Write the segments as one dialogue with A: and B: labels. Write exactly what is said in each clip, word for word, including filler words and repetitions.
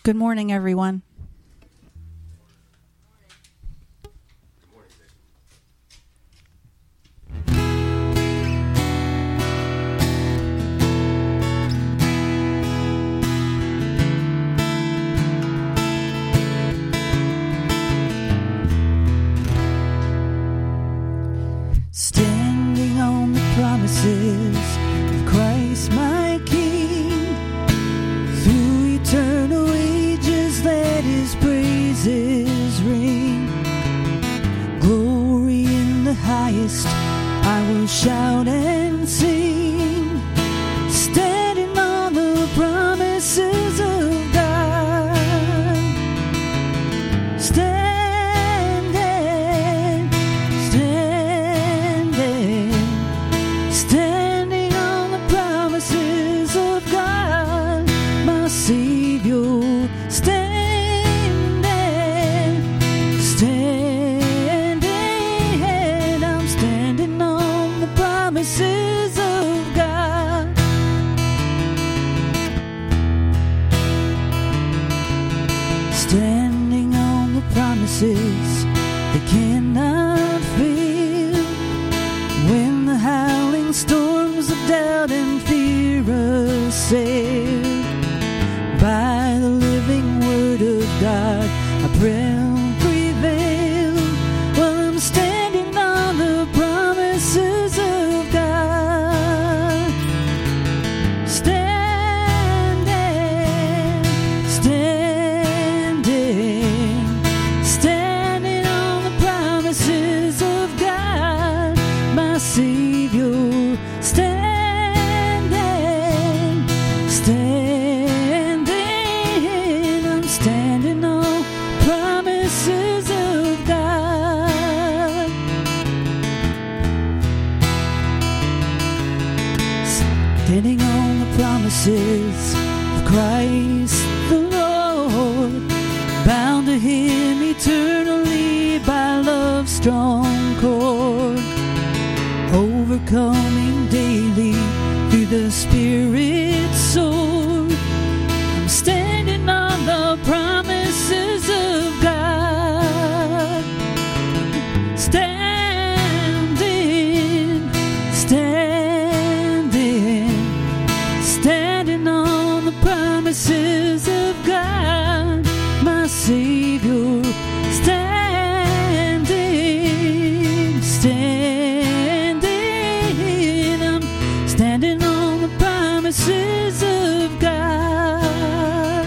A: Good morning, everyone.
B: Standing on the promises of Christ my King, through eternal ages let his praises ring. Glory in the highest, I will shout and sing, standing on the promises of God. Stand Savior, standing, standing, I'm standing on the promises of God. Standing on the promises that cannot fail. When the howling storms of doubt and fear assail, by the living word of God, I pray and prevail. Well, I'm standing on the promises of God. Standing, standing, standing on the promises of God, my Savior. Standing, standing, standing on promises of God. Standing on the promises of Christ the Lord, bound to him eternally by love's strong cord, overcoming daily through the Spirit's sword. I'm standing on the promises of God. Standing, standing, standing on the promises of God, my Savior. Standing, standing, I'm standing on the promises of God.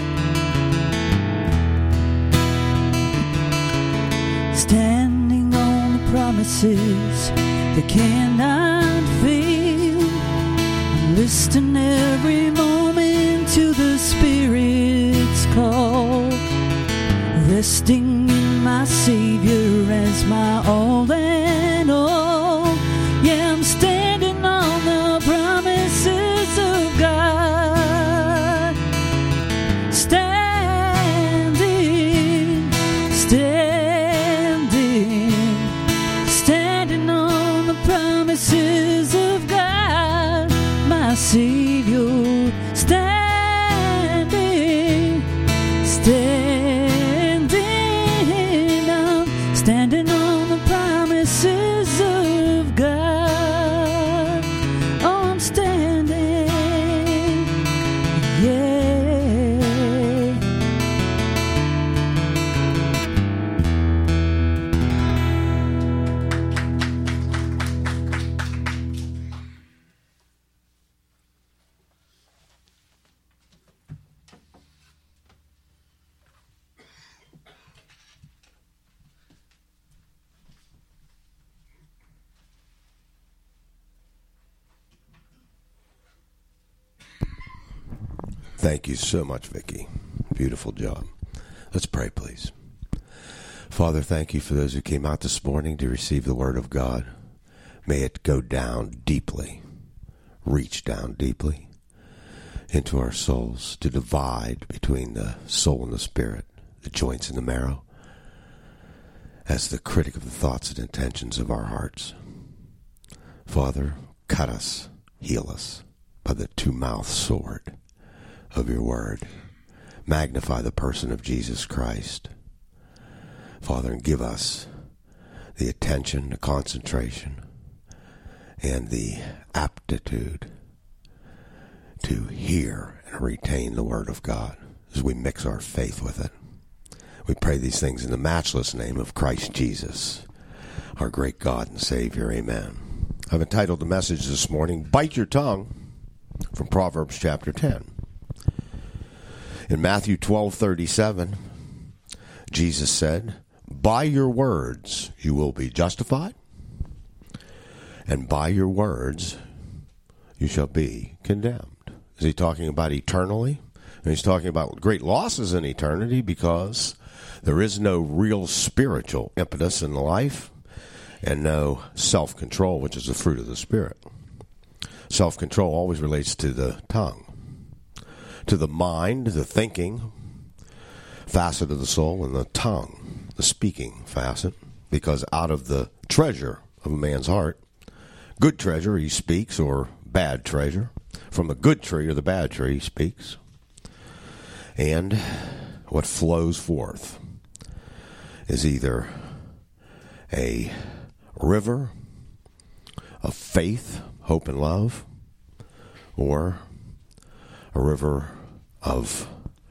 B: Standing on the promises that cannot fail, listening every moment to the Spirit's call, resting in my Savior as my all and all. Yeah, I'm standing on the promises of God. Standing, standing, standing on the promises of God, my Savior. Standing, standing, I'm standing on the promises of God. Oh, I'm standing, yeah.
C: Thank you so much, Vicki. Beautiful job. Let's pray, please. Father, thank you for those who came out this morning to receive the Word of God. May it go down deeply, reach down deeply into our souls, to divide between the soul and the spirit, the joints and the marrow, as the critic of the thoughts and intentions of our hearts. Father, cut us, heal us by the two-mouthed sword of your word. magnify the person of Jesus Christ. Father, and give us the attention, the concentration, and the aptitude to hear and retain the Word of God as we mix our faith with it. We pray these things in the matchless name of Christ Jesus, our great God and Savior. Amen. I've entitled the message this morning, Bite Your Tongue, from Proverbs chapter ten. In Matthew twelve thirty-seven, Jesus said, by your words you will be justified, and by your words you shall be condemned. Is he talking about eternally? And he's talking about great losses in eternity because there is no real spiritual impetus in life and no self-control, which is the fruit of the Spirit. Self-control always relates to the tongue, to the mind, the thinking facet of the soul, and the tongue, the speaking facet, because out of the treasure of a man's heart, good treasure he speaks, or bad treasure. From the good tree or the bad tree he speaks. And what flows forth is either a river of faith, hope, and love, or a river of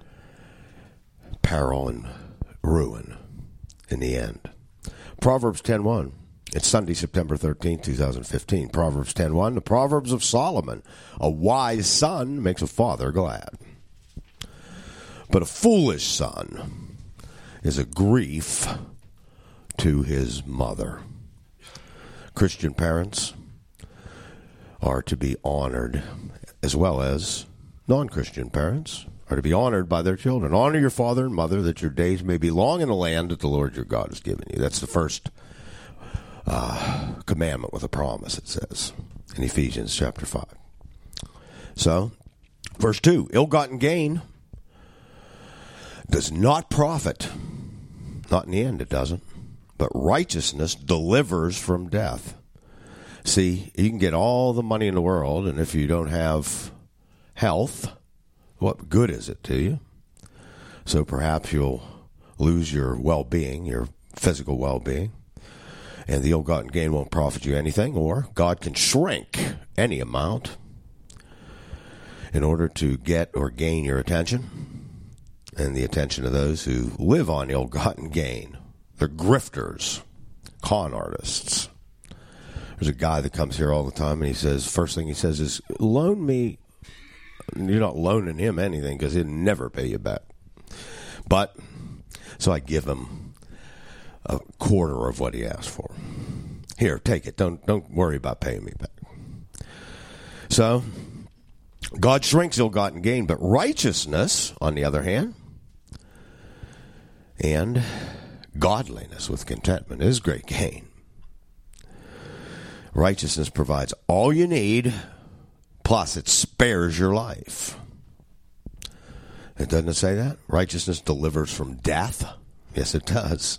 C: peril and ruin in the end. Proverbs ten one. It's Sunday, September thirteenth, twenty fifteen. Proverbs ten one. The Proverbs of Solomon. A wise son makes a father glad, but a foolish son is a grief to his mother. Christian parents are to be honored, as well as non-Christian parents are to be honored by their children. Honor your father and mother, that your days may be long in the land that the Lord your God has given you. That's the first uh, commandment with a promise, it says in Ephesians chapter five. So, verse two, ill-gotten gain does not profit. Not in the end, it doesn't. But righteousness delivers from death. See, you can get all the money in the world, and if you don't have health, what good is it to you? So perhaps you'll lose your well-being, your physical well-being, and the ill-gotten gain won't profit you anything, or God can shrink any amount in order to get or gain your attention and the attention of those who live on ill-gotten gain. They're grifters, con artists. There's a guy that comes here all the time, and he says, first thing he says is, loan me. You're not loaning him anything because he'll never pay you back. But, so I give him a quarter of what he asked for. Here, take it. Don't don't worry about paying me back. So, God shrinks ill-gotten gain, but righteousness, on the other hand, and godliness with contentment is great gain. Righteousness provides all you need, plus it spares your life. It doesn't say that? Righteousness delivers from death? Yes, it does.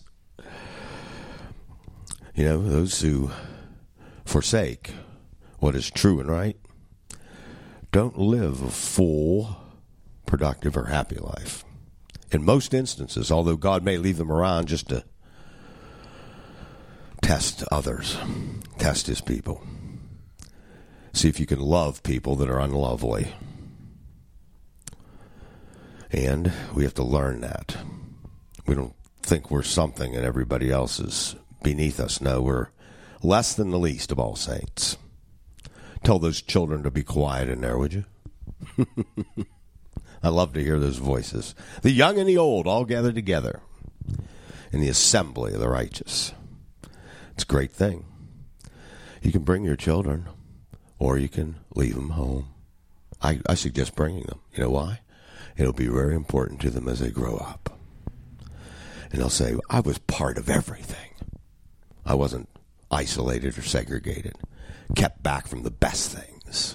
C: You know, those who forsake what is true and right don't live a full, productive, or happy life. In most instances, although God may leave them around just to test others, test his people. See if you can love people that are unlovely. And we have to learn that. We don't think we're something and everybody else is beneath us. No, we're less than the least of all saints. Tell those children to be quiet in there, would you? I love to hear those voices. The young and the old all gathered together in the assembly of the righteous. It's a great thing. You can bring your children, or you can leave them home. I, I suggest bringing them. You know why? It'll be very important to them as they grow up. And they'll say, I was part of everything. I wasn't isolated or segregated, kept back from the best things.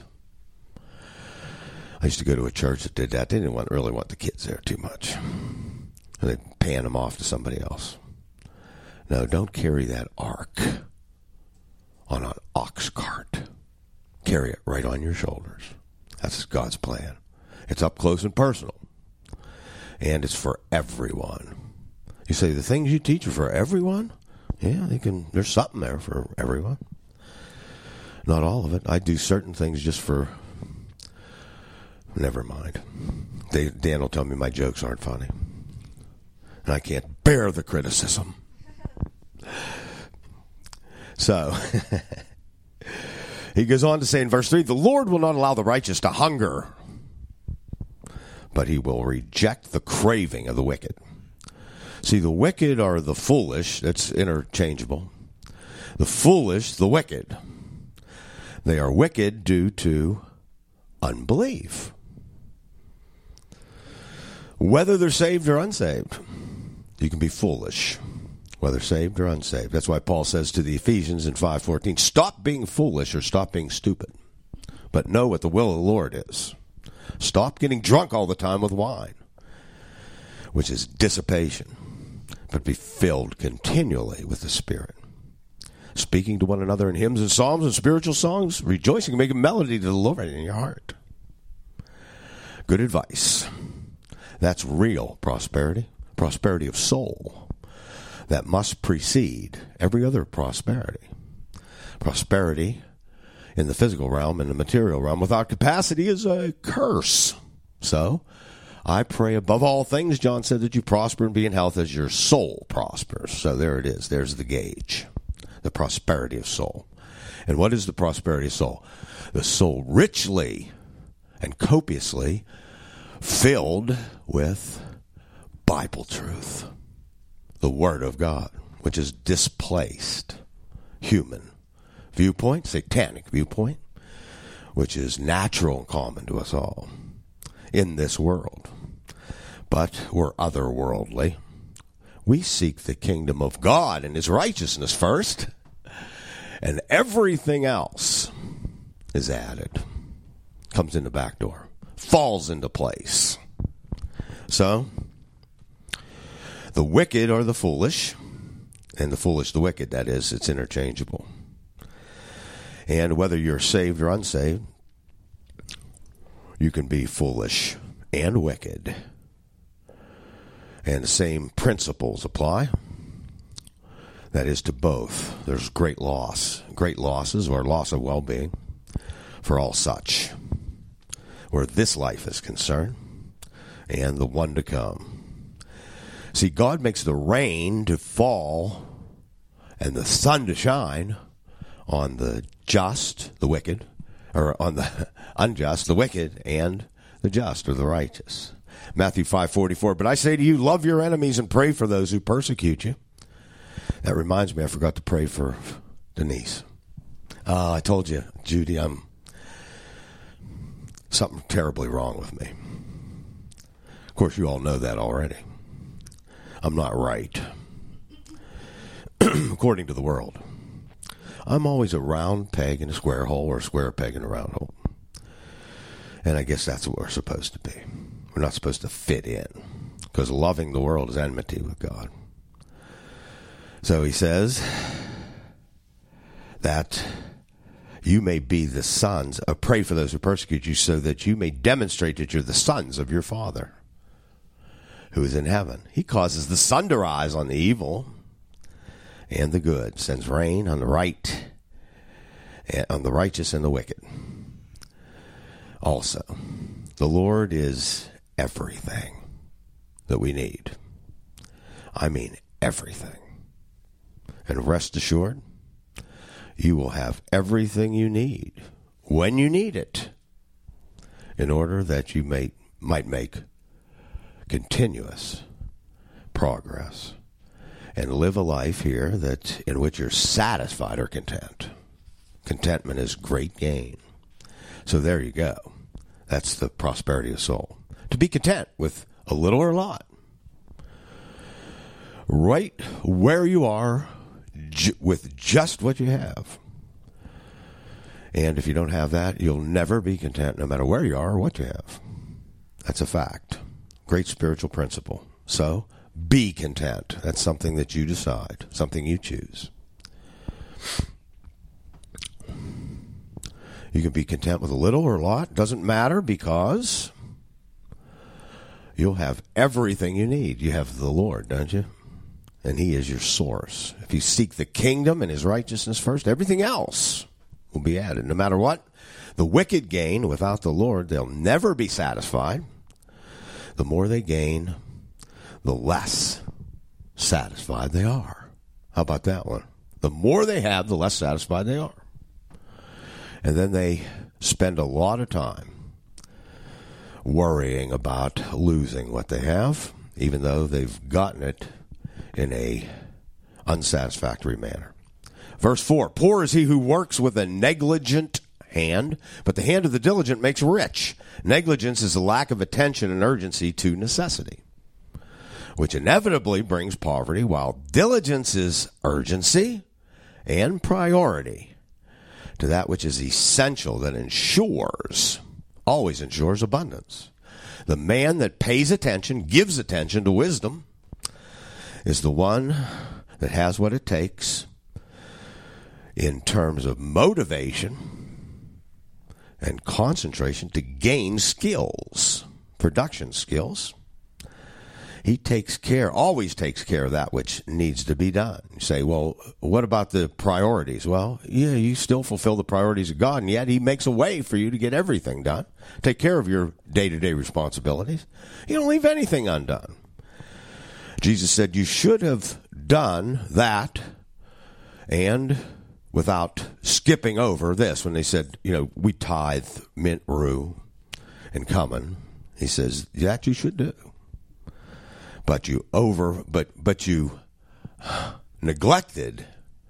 C: I used to go to a church that did that. They didn't want, really want the kids there too much. And they'd pan them off to somebody else. No, don't carry that ark on an ox cart. Carry it right on your shoulders. That's God's plan. It's up close and personal. And it's for everyone. You say, the things you teach are for everyone? Yeah, they can. There's something there for everyone. Not all of it. I do certain things just for... Never mind. They, Dan will tell me my jokes aren't funny. And I can't bear the criticism. So, he goes on to say in verse three, the Lord will not allow the righteous to hunger, but he will reject the craving of the wicked. See, the wicked are the foolish. That's interchangeable. The foolish, the wicked. They are wicked due to unbelief. Whether they're saved or unsaved, you can be foolish, whether saved or unsaved. That's why Paul says to the Ephesians in five fourteen, stop being foolish or stop being stupid, but know what the will of the Lord is. Stop getting drunk all the time with wine, which is dissipation, but be filled continually with the Spirit. Speaking to one another in hymns and psalms and spiritual songs, rejoicing and making melody to the Lord in your heart. Good advice. That's real prosperity, prosperity of soul that must precede every other prosperity. Prosperity in the physical realm and the material realm without capacity is a curse. So, I pray above all things, John said, that you prosper and be in health as your soul prospers. So there it is. There's the gauge. The prosperity of soul. And what is the prosperity of soul? The soul richly and copiously filled with Bible truth, the Word of God, which is displaced human viewpoint, satanic viewpoint, which is natural and common to us all in this world. But we're otherworldly. We seek the kingdom of God and his righteousness first, and everything else is added, comes in the back door, falls into place. So, the wicked are the foolish, and the foolish the wicked, that is, it's interchangeable. And whether you're saved or unsaved, you can be foolish and wicked. And the same principles apply. That is to both. There's great loss, great losses or loss of well-being for all such, where this life is concerned, and the one to come. See, God makes the rain to fall and the sun to shine on the just, the wicked, or on the unjust, the wicked, and the just, or the righteous. Matthew five forty-four, but I say to you, love your enemies and pray for those who persecute you. That reminds me, I forgot to pray for Denise. Uh, I told you, Judy, I'm something terribly wrong with me. Of course, you all know that already. I'm not right. According to the world. I'm always a round peg in a square hole or a square peg in a round hole. And I guess that's what we're supposed to be. We're not supposed to fit in, because loving the world is enmity with God. So he says that you may be the sons, uh, pray for those who persecute you, so that you may demonstrate that you're the sons of your Father who is in heaven. He causes the sun to rise on the evil and the good, sends rain on the right, and on the righteous and the wicked. Also, the Lord is everything that we need. I mean everything. And rest assured, you will have everything you need when you need it, in order that you may, might make continuous progress and live a life here that in which you're satisfied or content. Contentment is great gain. So there you go. That's the prosperity of soul. To be content with a little or a lot. Right where you are, j- with just what you have. And if you don't have that, you'll never be content no matter where you are or what you have. That's a fact. Great spiritual principle. So, be content. That's something that you decide, something you choose. You can be content with a little or a lot. Doesn't matter, because you'll have everything you need. You have the Lord, don't you? And he is your source. If you seek the kingdom and his righteousness first, everything else will be added. No matter what the wicked gain without the Lord, they'll never be satisfied. The more they gain, the less satisfied they are. How about that one? The more they have, the less satisfied they are. And then they spend a lot of time worrying about losing what they have, even though they've gotten it in a unsatisfactory manner. Verse four, poor is he who works with a negligent hand, but the hand of the diligent makes rich. Negligence is a lack of attention and urgency to necessity, which inevitably brings poverty, while diligence is urgency and priority to that which is essential, that ensures, always ensures abundance. The man that pays attention, gives attention to wisdom, is the one that has what it takes in terms of motivation and concentration to gain skills, production skills. He takes care, always takes care of that which needs to be done. You say, well, what about the priorities? Well, yeah, you still fulfill the priorities of God, and yet he makes a way for you to get everything done. Take care of your day-to-day responsibilities. You don't leave anything undone. Jesus said you should have done that, and without skipping over this, when they said, you know, we tithe mint, rue, and cumin, he says, that you should do. But you over, but but you neglected,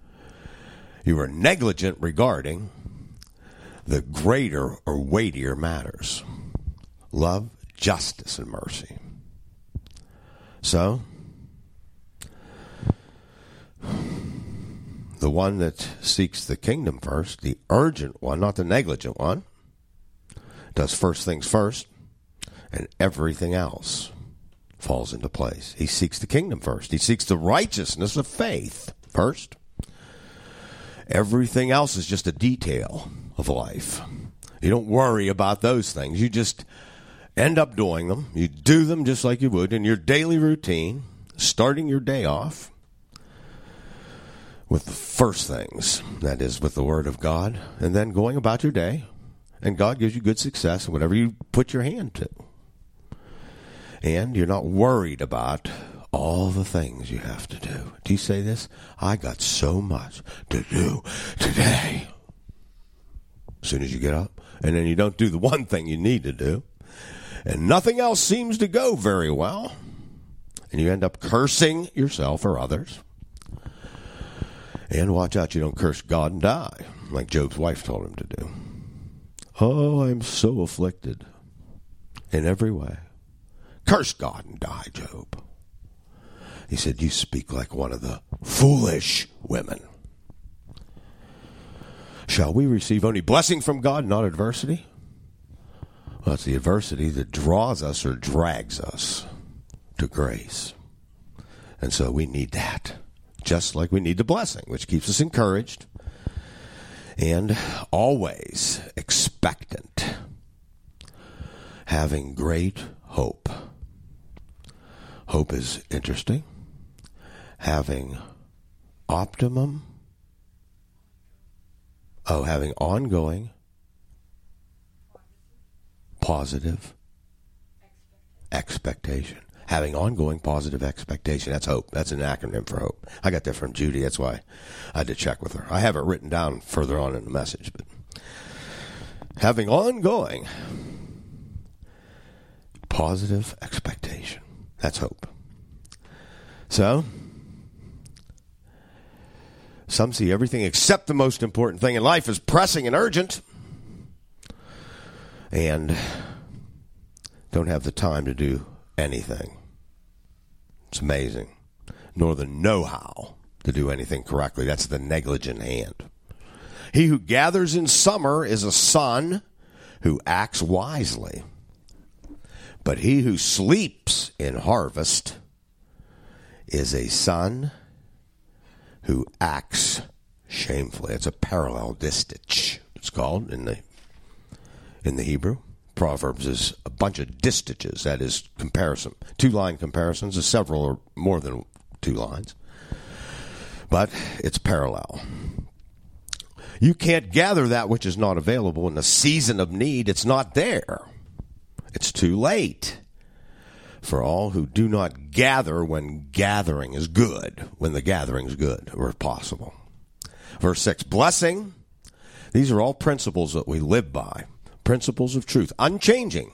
C: you were negligent regarding the greater or weightier matters. Love, justice, and mercy. So, the one that seeks the kingdom first, the urgent one, not the negligent one, does first things first, and everything else falls into place. He seeks the kingdom first. He seeks the righteousness of faith first. Everything else is just a detail of life. You don't worry about those things. You just end up doing them. You do them just like you would in your daily routine, starting your day off with the first things, that is, with the Word of God, and then going about your day, and God gives you good success in whatever you put your hand to. And you're not worried about all the things you have to do. Do you say this? I got so much to do today. As soon as you get up, and then you don't do the one thing you need to do, and nothing else seems to go very well, and you end up cursing yourself or others. And watch out you don't curse God and die, like Job's wife told him to do. Oh, I'm so afflicted in every way. Curse God and die, Job. He said, you speak like one of the foolish women. Shall we receive only blessing from God, not adversity? Well, it's the adversity that draws us or drags us to grace. And so we need that, just like we need the blessing, which keeps us encouraged and always expectant, having great hope. Hope is interesting. Having optimum, oh, having ongoing, positive expectation. Having ongoing positive expectation. That's hope. That's an acronym for hope. I got that from Judy. That's why I had to check with her. I have it written down further on in the message. But having ongoing positive expectation. That's hope. So, some see everything except the most important thing in life as pressing and urgent, and don't have the time to do anything. It's amazing. Nor the know-how to do anything correctly. That's the negligent hand. He who gathers in summer is a son who acts wisely. But he who sleeps in harvest is a son who acts shamefully. It's a parallel distich, it's called in the in the Hebrew. Proverbs is a bunch of distiches, that is comparison. Two-line comparisons, there's several or more than two lines. But it's parallel. You can't gather that which is not available in the season of need. It's not there. It's too late for all who do not gather when gathering is good, when the gathering is good or possible. Verse six, blessing. These are all principles that we live by. Principles of truth, unchanging,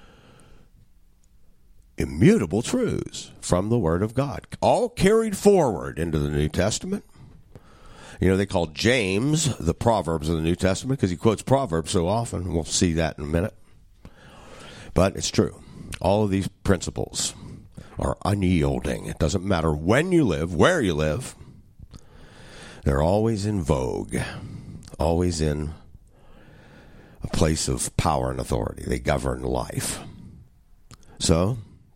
C: immutable truths from the Word of God, all carried forward into the New Testament. You know, they call James the Proverbs of the New Testament because he quotes Proverbs so often. We'll see that in a minute. But it's true. All of these principles are unyielding. It doesn't matter when you live, where you live. They're always in vogue, always in a place of power and authority. They govern life. So,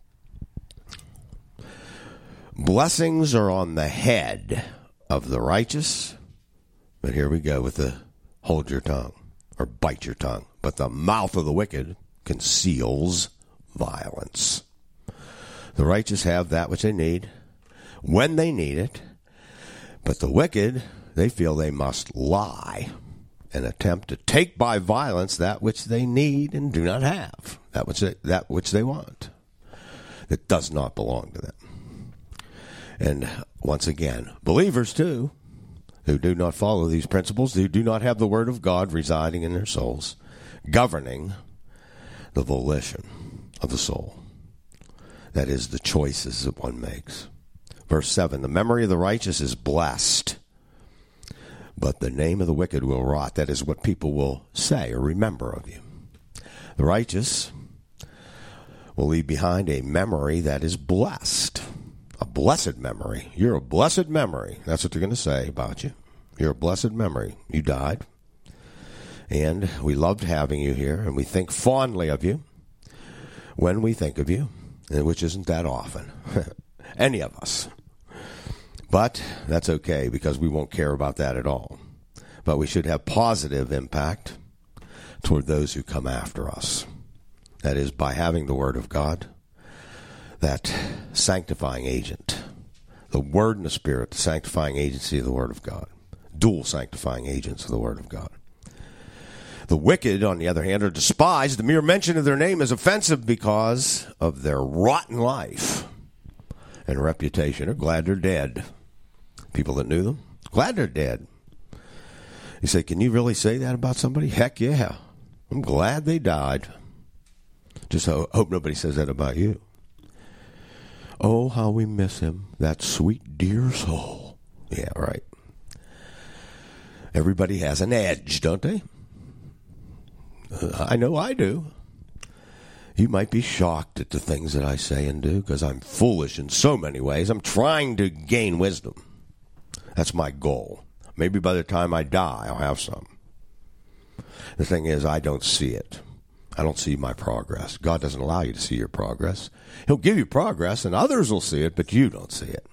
C: blessings are on the head of the righteous. But here we go with the hold your tongue or bite your tongue. But the mouth of the wicked conceals violence. The righteous have that which they need when they need it. But the wicked, they feel they must lie and attempt to take by violence that which they need and do not have, that which they, that which they want, that does not belong to them. And once again, believers too, who do not follow these principles, who do not have the Word of God residing in their souls, governing the volition of the soul. That is, the choices that one makes. Verse seven, the memory of the righteous is blessed, but the name of the wicked will rot. That is what people will say or remember of you. The righteous will leave behind a memory that is blessed. A blessed memory. You're a blessed memory. That's what they're going to say about you. You're a blessed memory. You died. And we loved having you here, and we think fondly of you when we think of you, which isn't that often. Any of us. But that's okay because we won't care about that at all. But we should have positive impact toward those who come after us. That is, by having the Word of God, that sanctifying agent, the Word and the Spirit, the sanctifying agency of the Word of God, dual sanctifying agents of the Word of God. The wicked, on the other hand, are despised. The mere mention of their name is offensive because of their rotten life and reputation. Are glad they're dead. People that knew them, glad they're dead. You say, can you really say that about somebody? Heck yeah. I'm glad they died. Just ho- hope nobody says that about you. Oh, how we miss him, that sweet, dear soul. Yeah, right. Everybody has an edge, don't they? Uh, I know I do. You might be shocked at the things that I say and do because I'm foolish in so many ways. I'm trying to gain wisdom. That's my goal. Maybe by the time I die, I'll have some. The thing is, I don't see it. I don't see my progress. God doesn't allow you to see your progress. He'll give you progress, and others will see it, but you don't see it.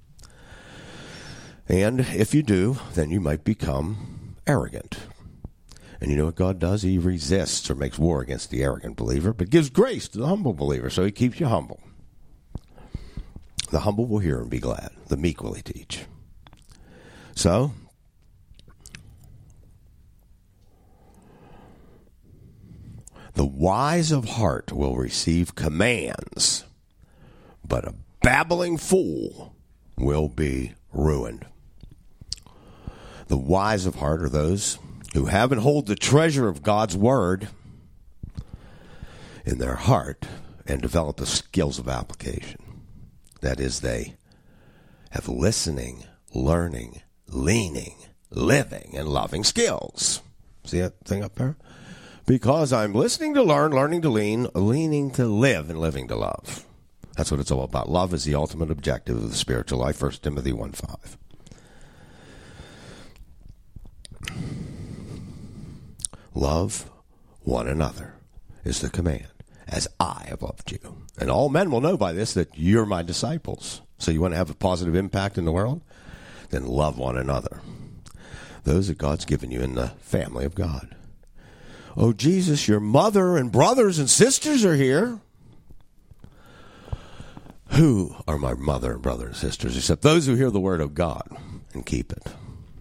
C: And if you do, then you might become arrogant. And you know what God does? He resists or makes war against the arrogant believer, but gives grace to the humble believer, so he keeps you humble. The humble will hear and be glad. The meek will he teach. So, the wise of heart will receive commands, but a babbling fool will be ruined. The wise of heart are those who have and hold the treasure of God's word in their heart and develop the skills of application. That is, they have listening, learning, leaning, living, and loving skills. See that thing up there? Because I'm listening to learn, learning to lean, leaning to live, and living to love. That's what it's all about. Love is the ultimate objective of the spiritual life. First Timothy one five. Love one another is the command, as I have loved you. And all men will know by this that you're my disciples. So you want to have a positive impact in the world? Then love one another. Those that God's given you in the family of God. Oh, Jesus, your mother and brothers and sisters are here. Who are my mother and brother and sisters? Except those who hear the word of God and keep it.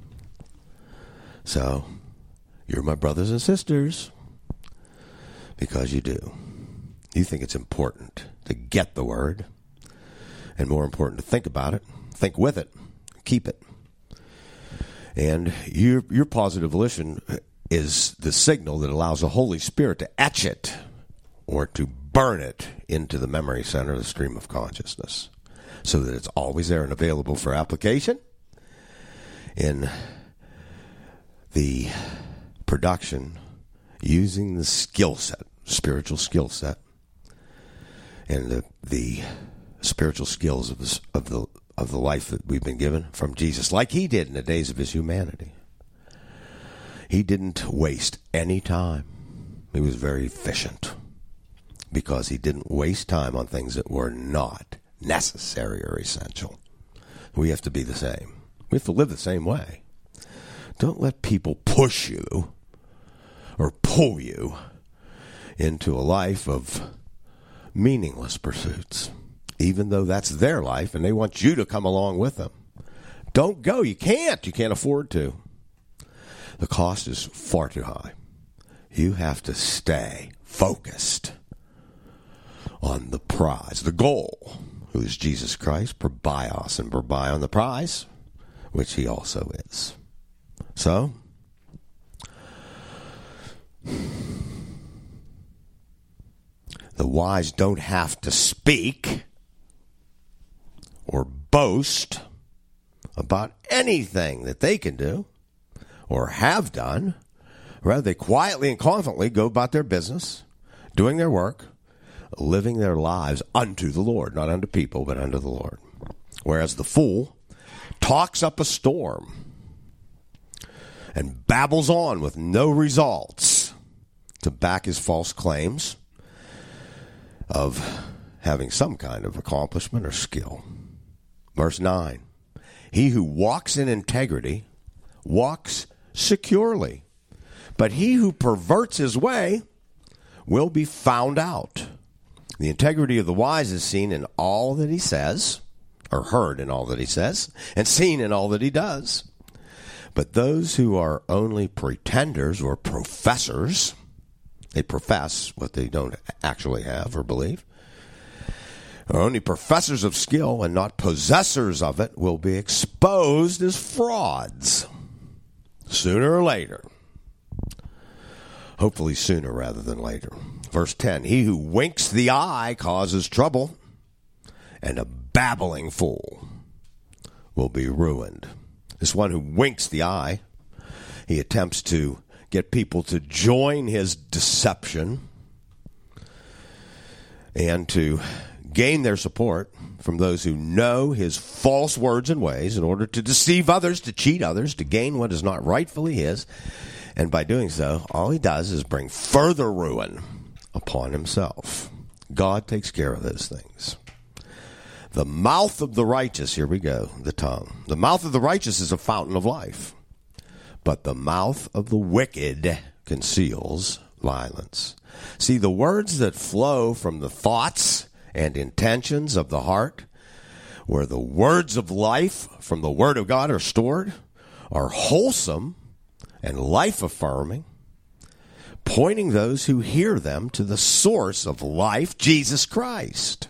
C: So, you're my brothers and sisters because you do. You think it's important to get the word, and more important to think about it, think with it, keep it. And your your positive volition is the signal that allows the Holy Spirit to etch it or to burn it into the memory center, the stream of consciousness, so that it's always there and available for application in the production using the skill set, spiritual skill set, and the the spiritual skills of the, of the of the life that we've been given from Jesus, like he did in the days of his humanity. He didn't waste any time. He was very efficient because he didn't waste time on things that were not necessary or essential. We have to be the same. We have to live the same way. Don't let people push you or pull you into a life of meaningless pursuits, even though that's their life and they want you to come along with them. Don't go. You can't. You can't afford to. The cost is far too high. You have to stay focused on the prize, the goal, who is Jesus Christ, Perbios, and Perbion, the prize, which he also is. So, the wise don't have to speak or boast about anything that they can do or have done. Rather, they quietly and confidently go about their business, doing their work, living their lives unto the Lord, not unto people, but unto the Lord. Whereas the fool talks up a storm and babbles on with no results to back his false claims of having some kind of accomplishment or skill. Verse nine, he who walks in integrity walks securely, but he who perverts his way will be found out. The integrity of the wise is seen in all that he says, or heard in all that he says, and seen in all that he does. But those who are only pretenders or professors, they profess what they don't actually have or believe, are only professors of skill and not possessors of it, will be exposed as frauds sooner or later. Hopefully sooner rather than later. Verse ten, he who winks the eye causes trouble, and a babbling fool will be ruined. This one who winks the eye, he attempts to get people to join his deception and to gain their support from those who know his false words and ways in order to deceive others, to cheat others, to gain what is not rightfully his. And by doing so, all he does is bring further ruin upon himself. God takes care of those things. The mouth of the righteous, here we go, the tongue. The mouth of the righteous is a fountain of life, but the mouth of the wicked conceals violence. See, the words that flow from the thoughts and intentions of the heart, where the words of life from the Word of God are stored, are wholesome and life-affirming, pointing those who hear them to the source of life, Jesus Christ,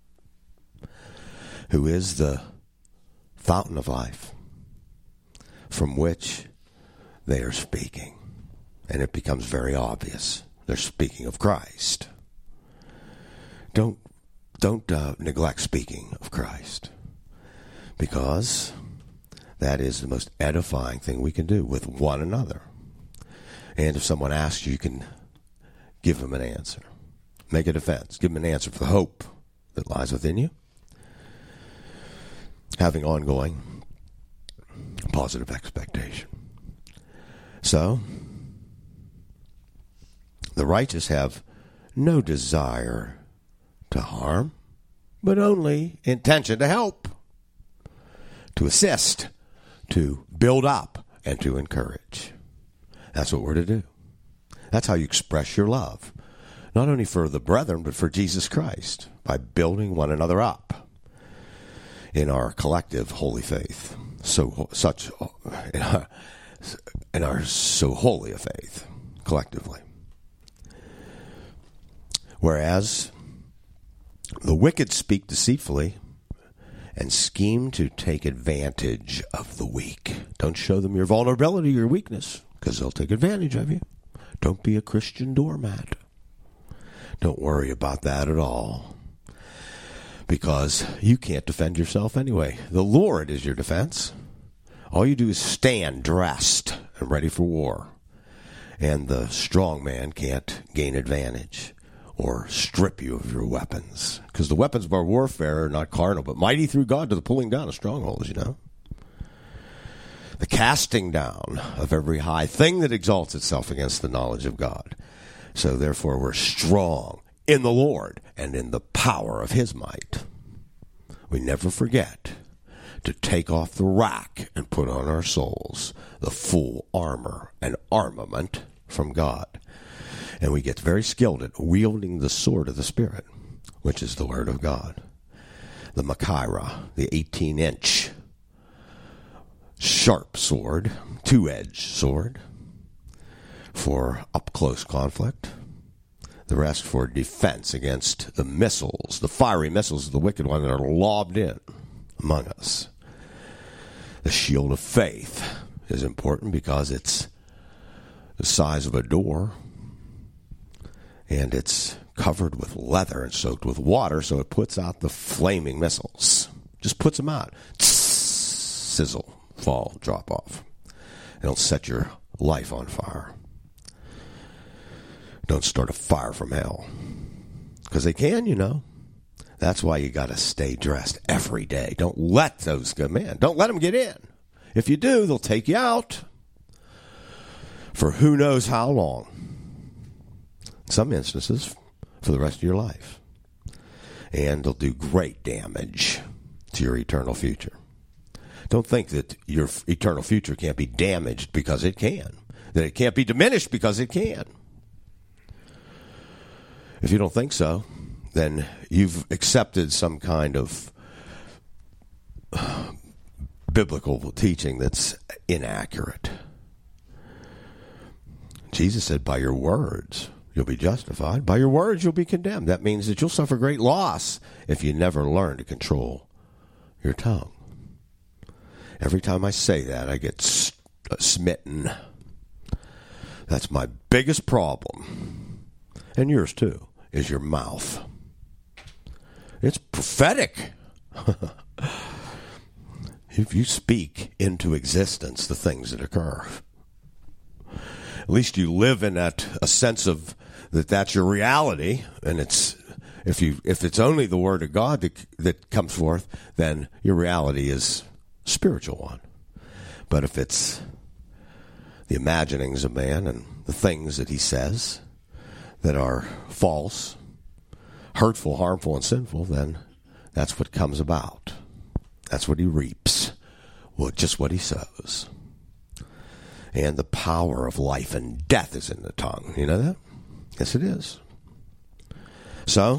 C: who is the fountain of life from which they are speaking. And it becomes very obvious. They're speaking of Christ. Don't, don't uh, neglect speaking of Christ, because that is the most edifying thing we can do with one another. And if someone asks you, you can give them an answer. Make a defense. Give them an answer for the hope that lies within you. Having ongoing positive expectation. So, the righteous have no desire to harm, but only intention to help, to assist, to build up, and to encourage. That's what we're to do. That's how you express your love, not only for the brethren, but for Jesus Christ, by building one another up in our collective holy faith. So such in our, in our so holy a faith, collectively. Whereas the wicked speak deceitfully and scheme to take advantage of the weak. Don't show them your vulnerability, your weakness, because they'll take advantage of you. Don't be a Christian doormat. Don't worry about that at all, because you can't defend yourself anyway. The Lord is your defense. All you do is stand dressed and ready for war, and the strong man can't gain advantage or strip you of your weapons. Because the weapons of our warfare are not carnal, but mighty through God to the pulling down of strongholds, you know. The casting down of every high thing that exalts itself against the knowledge of God. So therefore we're strong in the Lord and in the power of his might. We never forget to take off the rack and put on our souls the full armor and armament from God. And we get very skilled at wielding the sword of the Spirit, which is the Word of God. The Machaira, the eighteen-inch sharp sword, two-edged sword for up-close conflict. The rest for defense against the missiles, the fiery missiles of the wicked one that are lobbed in among us. The shield of faith is important because it's the size of a door, and it's covered with leather and soaked with water, so it puts out the flaming missiles. Just puts them out. Sizzle, fall, drop off. It'll set your life on fire. Don't start a fire from hell. Because they can, you know. That's why you got to stay dressed every day. Don't let those go, man. Don't let them get in. If you do, they'll take you out for who knows how long. In some instances, for the rest of your life. And they'll do great damage to your eternal future. Don't think that your eternal future can't be damaged, because it can. That it can't be diminished, because it can. If you don't think so, then you've accepted some kind of biblical teaching that's inaccurate. Jesus said, by your words you'll be justified. By your words you'll be condemned. That means that you'll suffer great loss if you never learn to control your tongue. Every time I say that, I get smitten. That's my biggest problem. And yours too, is your mouth. It's prophetic. If you speak into existence the things that occur, at least you live in that a sense of that that's your reality, and it's if you if it's only the Word of God that, that comes forth, then your reality is a spiritual one. But if it's the imaginings of man and the things that he says that are false, hurtful, harmful, and sinful, then that's what comes about. That's what he reaps. Well, just what he sows. And the power of life and death is in the tongue. You know that? Yes, it is. So,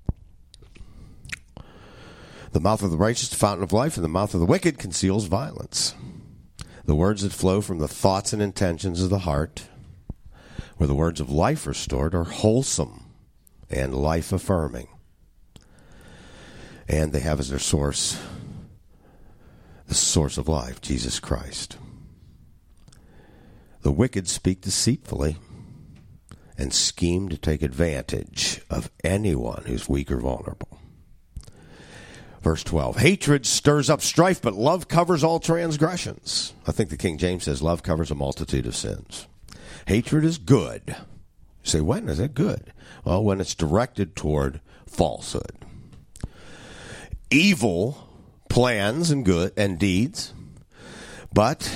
C: the mouth of the righteous is the fountain of life, and the mouth of the wicked conceals violence. The words that flow from the thoughts and intentions of the heart, where the words of life are stored, are wholesome and life-affirming. And they have as their source the source of life, Jesus Christ. The wicked speak deceitfully and scheme to take advantage of anyone who's weak or vulnerable. Verse twelve, hatred stirs up strife, but love covers all transgressions. I think the King James says love covers a multitude of sins. Hatred is good. You say, when is it good? Well, when it's directed toward falsehood. Evil plans and good and deeds, but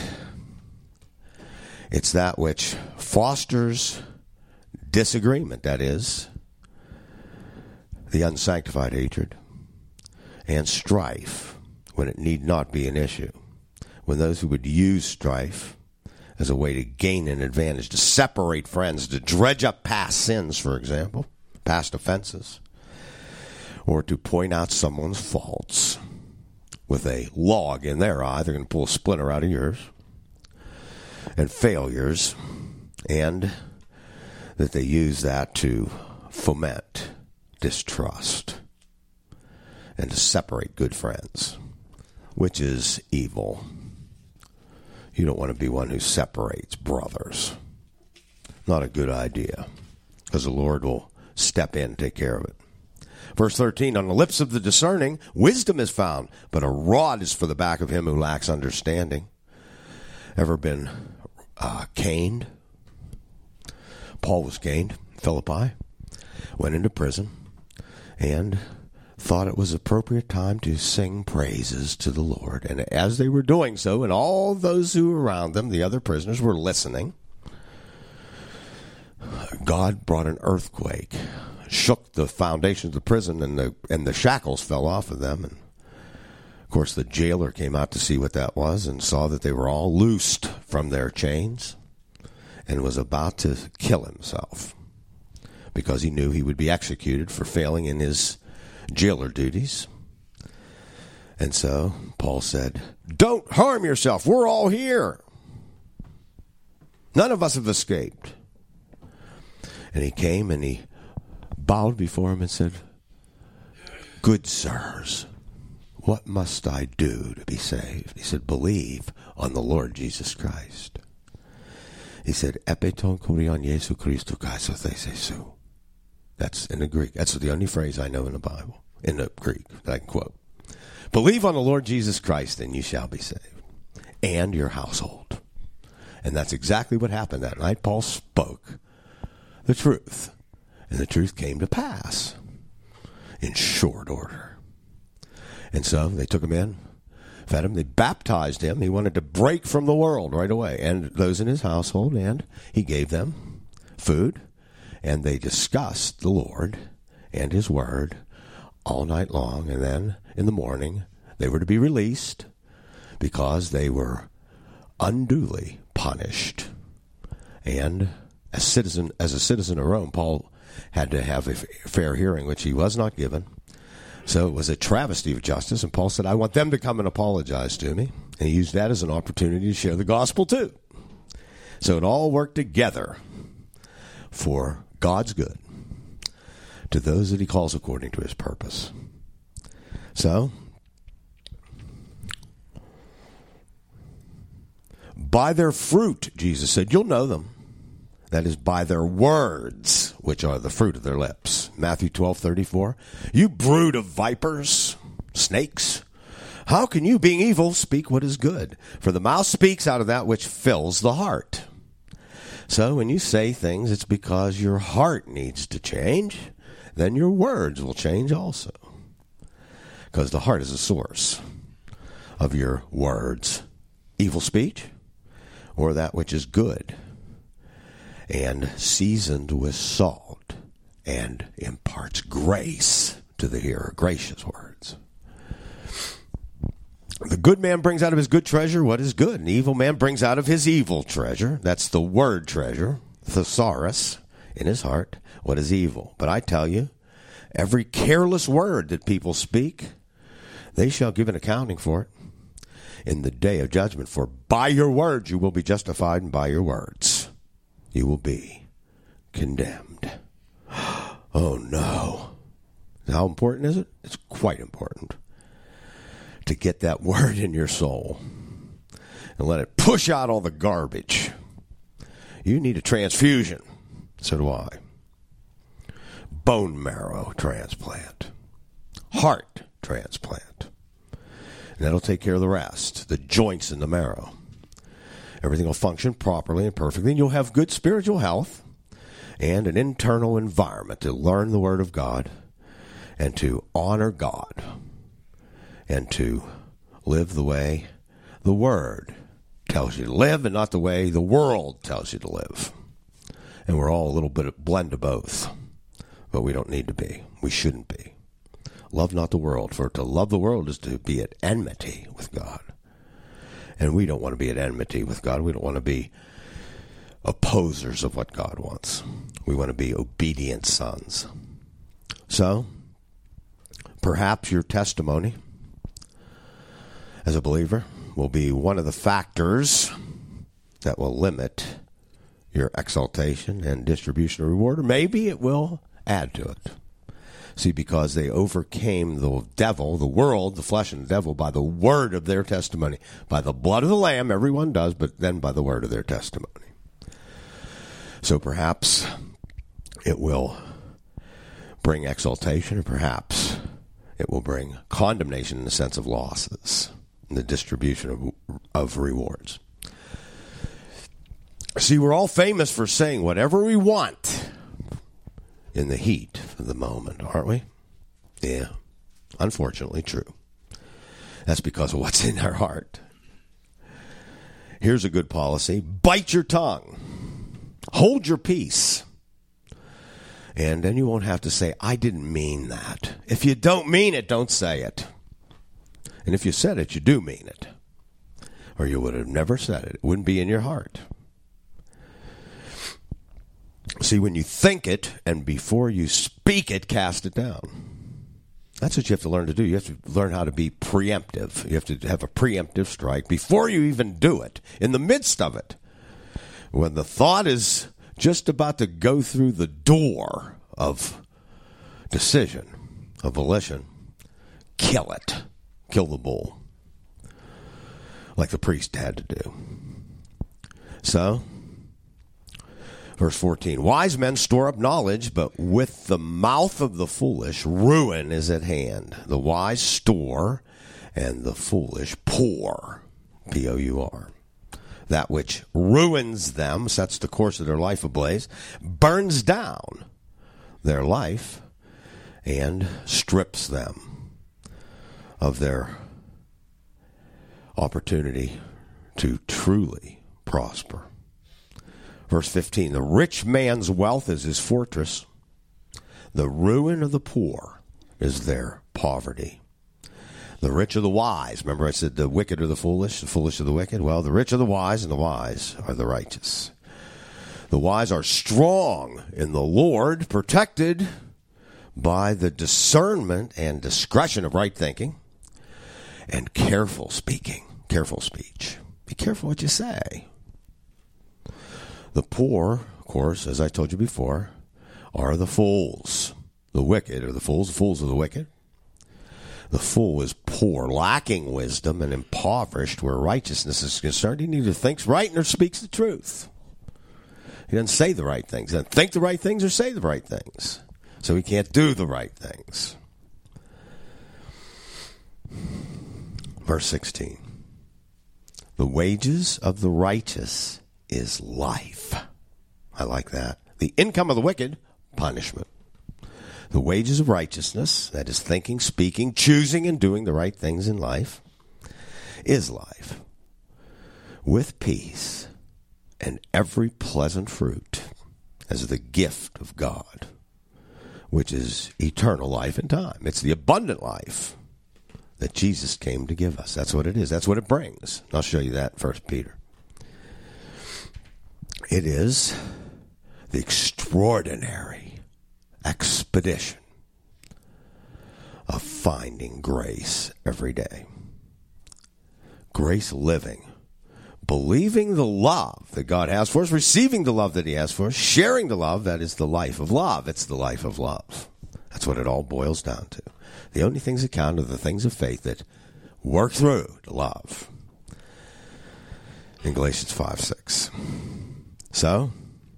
C: it's that which fosters disagreement, that is, the unsanctified hatred, and strife when it need not be an issue. When those who would use strife as a way to gain an advantage, to separate friends, to dredge up past sins, for example, past offenses, or to point out someone's faults with a log in their eye. They're going to pull a splinter out of yours, and failures, and that they use that to foment distrust and to separate good friends, which is evil. You don't want to be one who separates brothers. Not a good idea, because the Lord will step in and take care of it. Verse thirteen, on the lips of the discerning, wisdom is found, but a rod is for the back of him who lacks understanding. Ever been uh, caned? Paul was caned, Philippi, went into prison, and thought it was appropriate time to sing praises to the Lord. And as they were doing so, and all those who were around them, the other prisoners, were listening, God brought an earthquake, shook the foundations of the prison, and the and the shackles fell off of them. And of course, the jailer came out to see what that was and saw that they were all loosed from their chains and was about to kill himself because he knew he would be executed for failing in his jailer duties. And so Paul said, "Don't harm yourself. We're all here. None of us have escaped." And he came and he bowed before him and said, "Good sirs, what must I do to be saved?" He said, "Believe on the Lord Jesus Christ." He said, "Epeton kurion Jesu Christou kaisothesesu." That's in the Greek. That's the only phrase I know in the Bible, in the Greek, that I can quote. "Believe on the Lord Jesus Christ, and you shall be saved, and your household." And that's exactly what happened that night. Paul spoke the truth, and the truth came to pass in short order. And so they took him in, fed him, they baptized him. He wanted to break from the world right away, and those in his household, and he gave them food. And they discussed the Lord and his word all night long. And then in the morning, they were to be released because they were unduly punished. And as citizen, as a citizen of Rome, Paul had to have a fair hearing, which he was not given. So it was a travesty of justice. And Paul said, "I want them to come and apologize to me." And he used that as an opportunity to share the gospel too. So it all worked together for God's good to those that he calls according to his purpose. So, by their fruit, Jesus said, you'll know them. That is, by their words, which are the fruit of their lips. Matthew twelve thirty-four. You brood of vipers, snakes, how can you, being evil, speak what is good? For the mouth speaks out of that which fills the heart. So when you say things, it's because your heart needs to change. Then your words will change also. Because the heart is the source of your words. Evil speech, or that which is good, and seasoned with salt, and imparts grace to the hearer. Gracious words. The good man brings out of his good treasure what is good. And the evil man brings out of his evil treasure. That's the word treasure, thesaurus, in his heart, what is evil. But I tell you, every careless word that people speak, they shall give an accounting for it in the day of judgment. For by your words you will be justified, and by your words you will be condemned. Oh, no. How important is it? It's quite important to get that word in your soul and let it push out all the garbage. You need a transfusion. So do I. Bone marrow transplant. Heart transplant. And that'll take care of the rest. The joints in the marrow. Everything will function properly and perfectly. And you'll have good spiritual health and an internal environment to learn the Word of God and to honor God and to live the way the Word tells you to live and not the way the world tells you to live. And we're all a little bit of blend of both. But we don't need to be. We shouldn't be. Love not the world, for to love the world is to be at enmity with God. And we don't want to be at enmity with God. We don't want to be opposers of what God wants. We want to be obedient sons. So, perhaps your testimony as a believer will be one of the factors that will limit your exaltation and distribution of reward, or maybe it will add to it. See, because they overcame the devil, the world, the flesh and the devil by the word of their testimony. By the blood of the Lamb, everyone does, but then by the word of their testimony. So perhaps it will bring exaltation, or perhaps it will bring condemnation in the sense of losses in the distribution of, of rewards. See, we're all famous for saying whatever we want in the heat of the moment, aren't we? Yeah, unfortunately true. That's because of what's in our heart. Here's a good policy. Bite your tongue. Hold your peace. And then you won't have to say, I didn't mean that. If you don't mean it, don't say it. And if you said it, you do mean it. Or you would have never said it. It wouldn't be in your heart. See, when you think it, and before you speak it, cast it down. That's what you have to learn to do. You have to learn how to be preemptive. You have to have a preemptive strike before you even do it, in the midst of it. When the thought is just about to go through the door of decision, of volition, kill it. Kill the bull. Like the priest had to do. So, verse fourteen, wise men store up knowledge, but with the mouth of the foolish, ruin is at hand. The wise store, and the foolish pour. P O U R. That which ruins them, sets the course of their life ablaze, burns down their life, and strips them of their opportunity to truly prosper. Verse fifteen, the rich man's wealth is his fortress. The ruin of the poor is their poverty. The rich are the wise. Remember I said the wicked are the foolish, the foolish are the wicked? Well, the rich are the wise, and the wise are the righteous. The wise are strong in the Lord, protected by the discernment and discretion of right thinking, and careful speaking, careful speech. Be careful what you say. The poor, of course, as I told you before, are the fools. The wicked are the fools. The fools are the wicked. The fool is poor, lacking wisdom, and impoverished where righteousness is concerned. He neither thinks right nor speaks the truth. He doesn't say the right things. He doesn't think the right things or say the right things. So he can't do the right things. Verse sixteen. The wages of the righteous is life. I like that. The income of the wicked, punishment. The wages of righteousness, that is thinking, speaking, choosing, and doing the right things in life, is life. With peace and every pleasant fruit as the gift of God, which is eternal life and time. It's the abundant life that Jesus came to give us. That's what it is. That's what it brings. I'll show you that in First Peter. It is the extraordinary expedition of finding grace every day. Grace living. Believing the love that God has for us, receiving the love that he has for us, sharing the love, that is the life of love. It's the life of love. That's what it all boils down to. The only things that count are the things of faith that work through to love. In Galatians five six. So,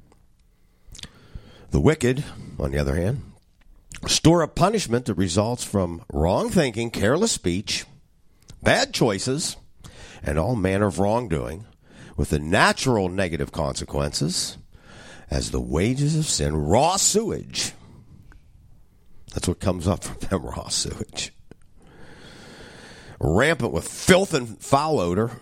C: the wicked, on the other hand, store up punishment that results from wrong thinking, careless speech, bad choices, and all manner of wrongdoing, with the natural negative consequences as the wages of sin, raw sewage. That's what comes up from them, raw sewage. Rampant with filth and foul odor,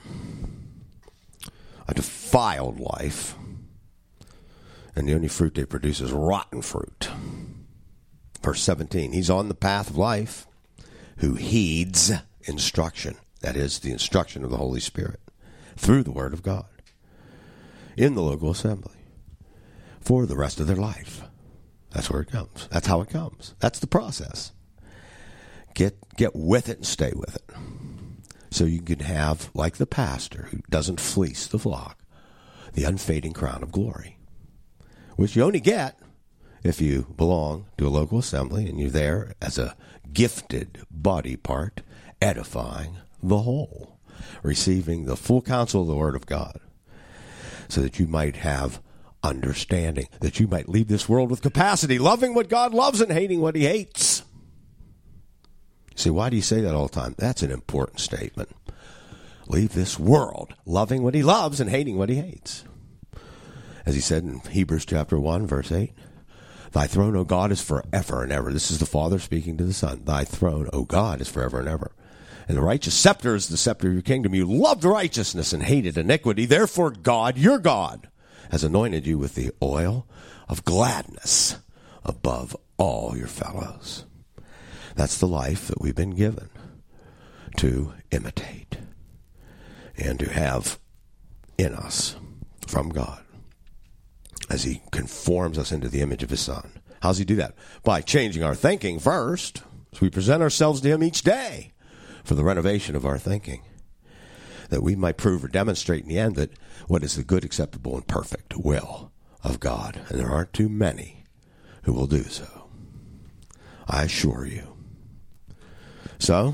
C: a defiled life, and the only fruit they produce is rotten fruit. Verse seventeen, he's on the path of life who heeds instruction. That is, the instruction of the Holy Spirit. through the Word of God in the local assembly for the rest of their life. That's where it comes. That's how it comes. That's the process. Get get with it and stay with it. So you can have, like the pastor who doesn't fleece the flock, the unfading crown of glory, which you only get if you belong to a local assembly and you're there as a gifted body part, edifying the whole, receiving the full counsel of the Word of God, so that you might have understanding, that you might leave this world with capacity, loving what God loves and hating what he hates. See, why do you say that all the time? That's an important statement. Leave this world loving what he loves and hating what he hates. As he said in Hebrews chapter one, verse eight, thy throne, O God, is forever and ever. This is the Father speaking to the Son. Thy throne, O God, is forever and ever. And the righteous scepter is the scepter of your kingdom. You loved righteousness and hated iniquity. Therefore, God, your God, has anointed you with the oil of gladness above all your fellows. That's the life that we've been given to imitate and to have in us from God as he conforms us into the image of his Son. How does he do that? By changing our thinking first. So we present ourselves to him each day for the renovation of our thinking, that we might prove or demonstrate in the end that what is the good, acceptable, and perfect will of God. And there aren't too many who will do so, I assure you. So,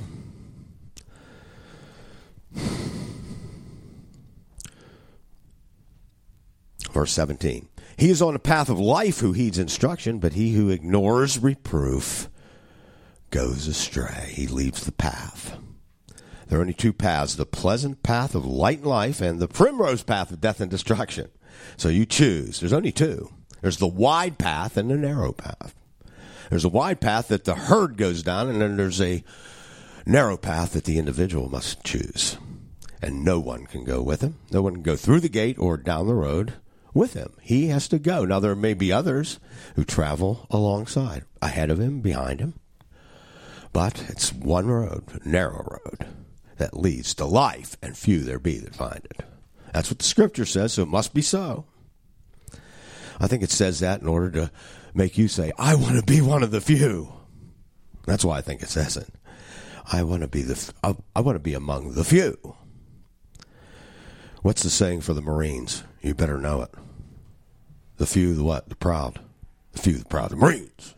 C: verse seventeen. He is on a path of life who heeds instruction, but he who ignores reproof goes astray. He leaves the path. There are only two paths, the pleasant path of light and life and the primrose path of death and destruction. So you choose. There's only two. There's the wide path and the narrow path. There's a wide path that the herd goes down, and then there's a narrow path that the individual must choose. And no one can go with him. No one can go through the gate or down the road with him. He has to go. Now, there may be others who travel alongside, ahead of him, behind him. But it's one road, narrow road, that leads to life, and few there be that find it. That's what the Scripture says, so it must be so. I think it says that in order to make you say, I want to be one of the few. That's why I think it says it. I want to be the. I want to be among the few. What's the saying for the Marines? You better know it. The few, the what? The proud. The few, the proud. The Marines.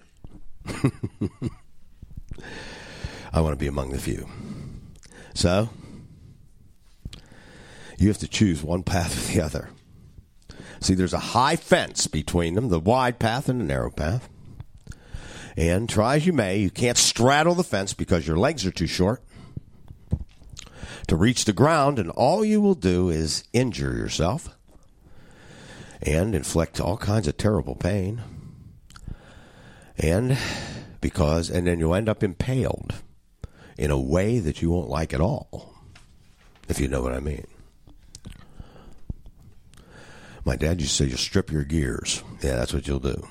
C: I want to be among the few. So, you have to choose one path or the other. See, there's a high fence between them, the wide path and the narrow path. And try as you may, you can't straddle the fence because your legs are too short to reach the ground, and all you will do is injure yourself and inflict all kinds of terrible pain. And because, and then you'll end up impaled in a way that you won't like at all, if you know what I mean. My dad used to say, you strip your gears. Yeah, that's what you'll do.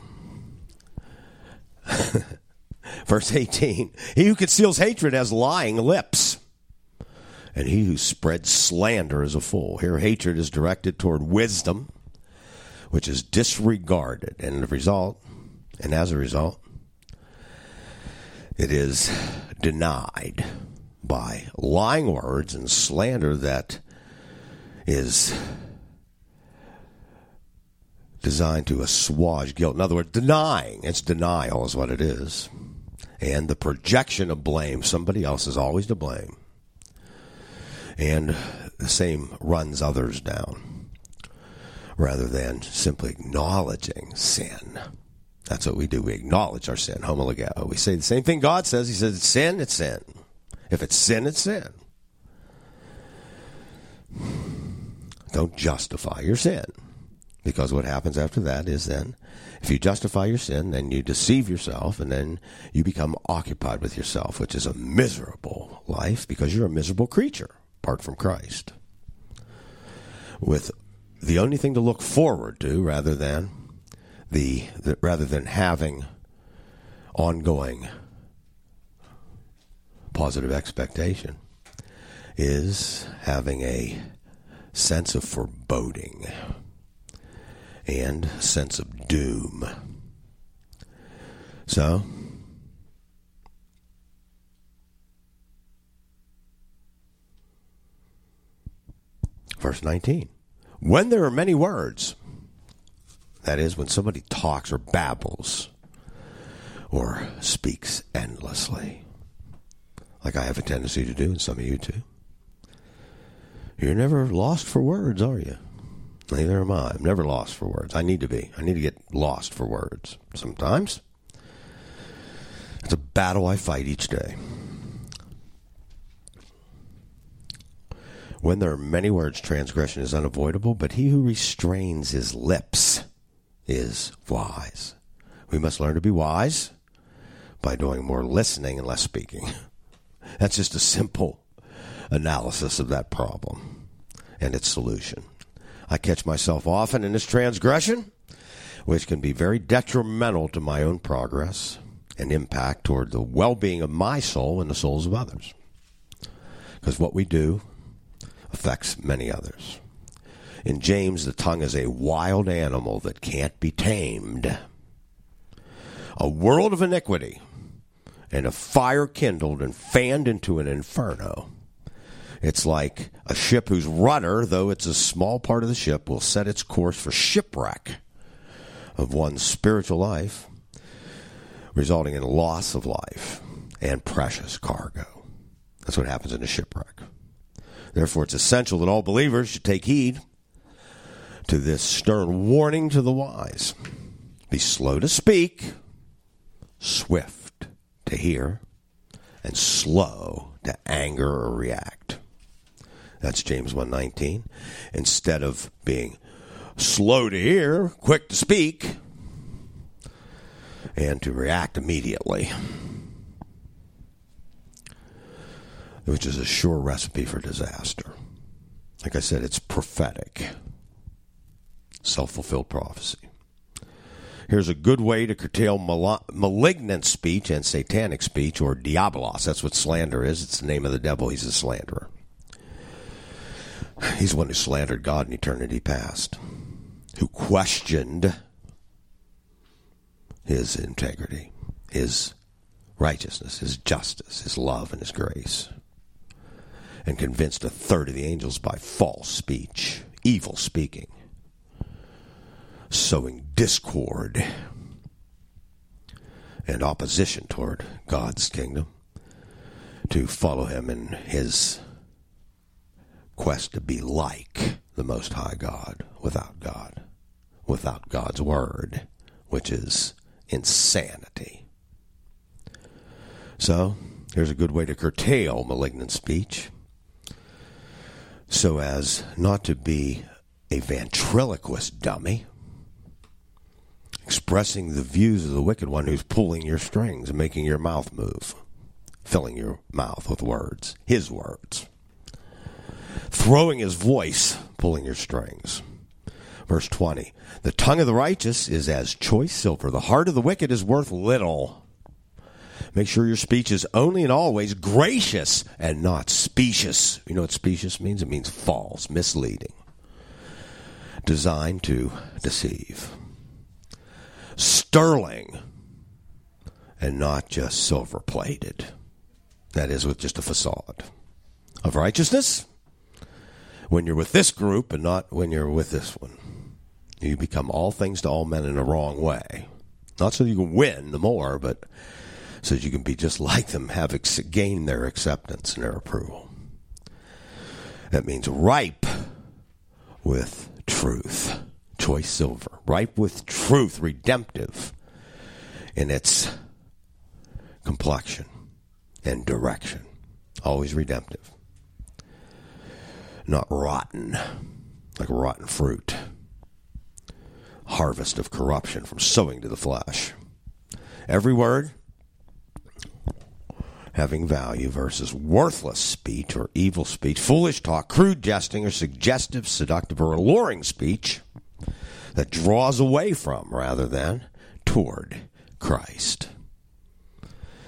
C: Verse eighteen, he who conceals hatred has lying lips, and he who spreads slander is a fool. Here, hatred is directed toward wisdom, which is disregarded, and the result, and as a result, it is denied by lying words and slander that is designed to assuage guilt. In other words, denying. It's denial is what it is. And the projection of blame. Somebody else is always to blame. And the same runs others down, rather than simply acknowledging sin. That's what we do. We acknowledge our sin. Homologeo. We say the same thing God says. He says, it's sin, it's sin. If it's sin, it's sin. Don't justify your sin. Because what happens after that is then, if you justify your sin, then you deceive yourself, and then you become occupied with yourself, which is a miserable life, because you're a miserable creature, apart from Christ. With the only thing to look forward to, rather than the, the rather than having ongoing positive expectation, is having a sense of foreboding, and sense of doom. So, verse nineteen. When there are many words, that is, when somebody talks or babbles or speaks endlessly, like I have a tendency to do, and some of you too, you're never lost for words, are you? Neither am I. I'm never lost for words. I need to be. I need to get lost for words sometimes. It's a battle I fight each day. When there are many words, transgression is unavoidable, but he who restrains his lips is wise. We must learn to be wise by doing more listening and less speaking. That's just a simple analysis of that problem and its solution. I catch myself often in this transgression, which can be very detrimental to my own progress and impact toward the well-being of my soul and the souls of others. Because what we do affects many others. In James, the tongue is a wild animal that can't be tamed. A world of iniquity and a fire kindled and fanned into an inferno. It's like a ship whose rudder, though it's a small part of the ship, will set its course for shipwreck of one's spiritual life, resulting in loss of life and precious cargo. That's what happens in a shipwreck. Therefore, it's essential that all believers should take heed to this stern warning to the wise. Be slow to speak, swift to hear, and slow to anger or react. That's James one nineteen. Instead of being slow to hear, quick to speak, and to react immediately, which is a sure recipe for disaster. Like I said, it's prophetic, self-fulfilled prophecy. Here's a good way to curtail mal- malignant speech and satanic speech, or diabolos. That's what slander is. It's the name of the devil. He's a slanderer. He's the one who slandered God in eternity past, who questioned his integrity, his righteousness, his justice, his love, and his grace, and convinced a third of the angels by false speech, evil speaking, sowing discord and opposition toward God's kingdom, to follow him in his quest to be like the Most High God, without God, without God's word, which is insanity. So, here's a good way to curtail malignant speech, so as not to be a ventriloquist dummy, expressing the views of the wicked one who's pulling your strings and making your mouth move, filling your mouth with words, his words, throwing his voice, pulling your strings. Verse twenty, the tongue of the righteous is as choice silver. The heart of the wicked is worth little. Make sure your speech is only and always gracious and not specious. You know what specious means? It means false, misleading, designed to deceive. Sterling and not just silver-plated. That is, with just a facade of righteousness. When you're with this group and not when you're with this one, you become all things to all men in a wrong way. Not so you can win the more, but so that you can be just like them, have ex- gain their acceptance and their approval. That means ripe with truth. Choice silver, ripe with truth, redemptive in its complexion and direction. Always redemptive. Not rotten, like rotten fruit. Harvest of corruption from sowing to the flesh. Every word having value versus worthless speech or evil speech, foolish talk, crude jesting, or suggestive, seductive, or alluring speech that draws away from rather than toward Christ.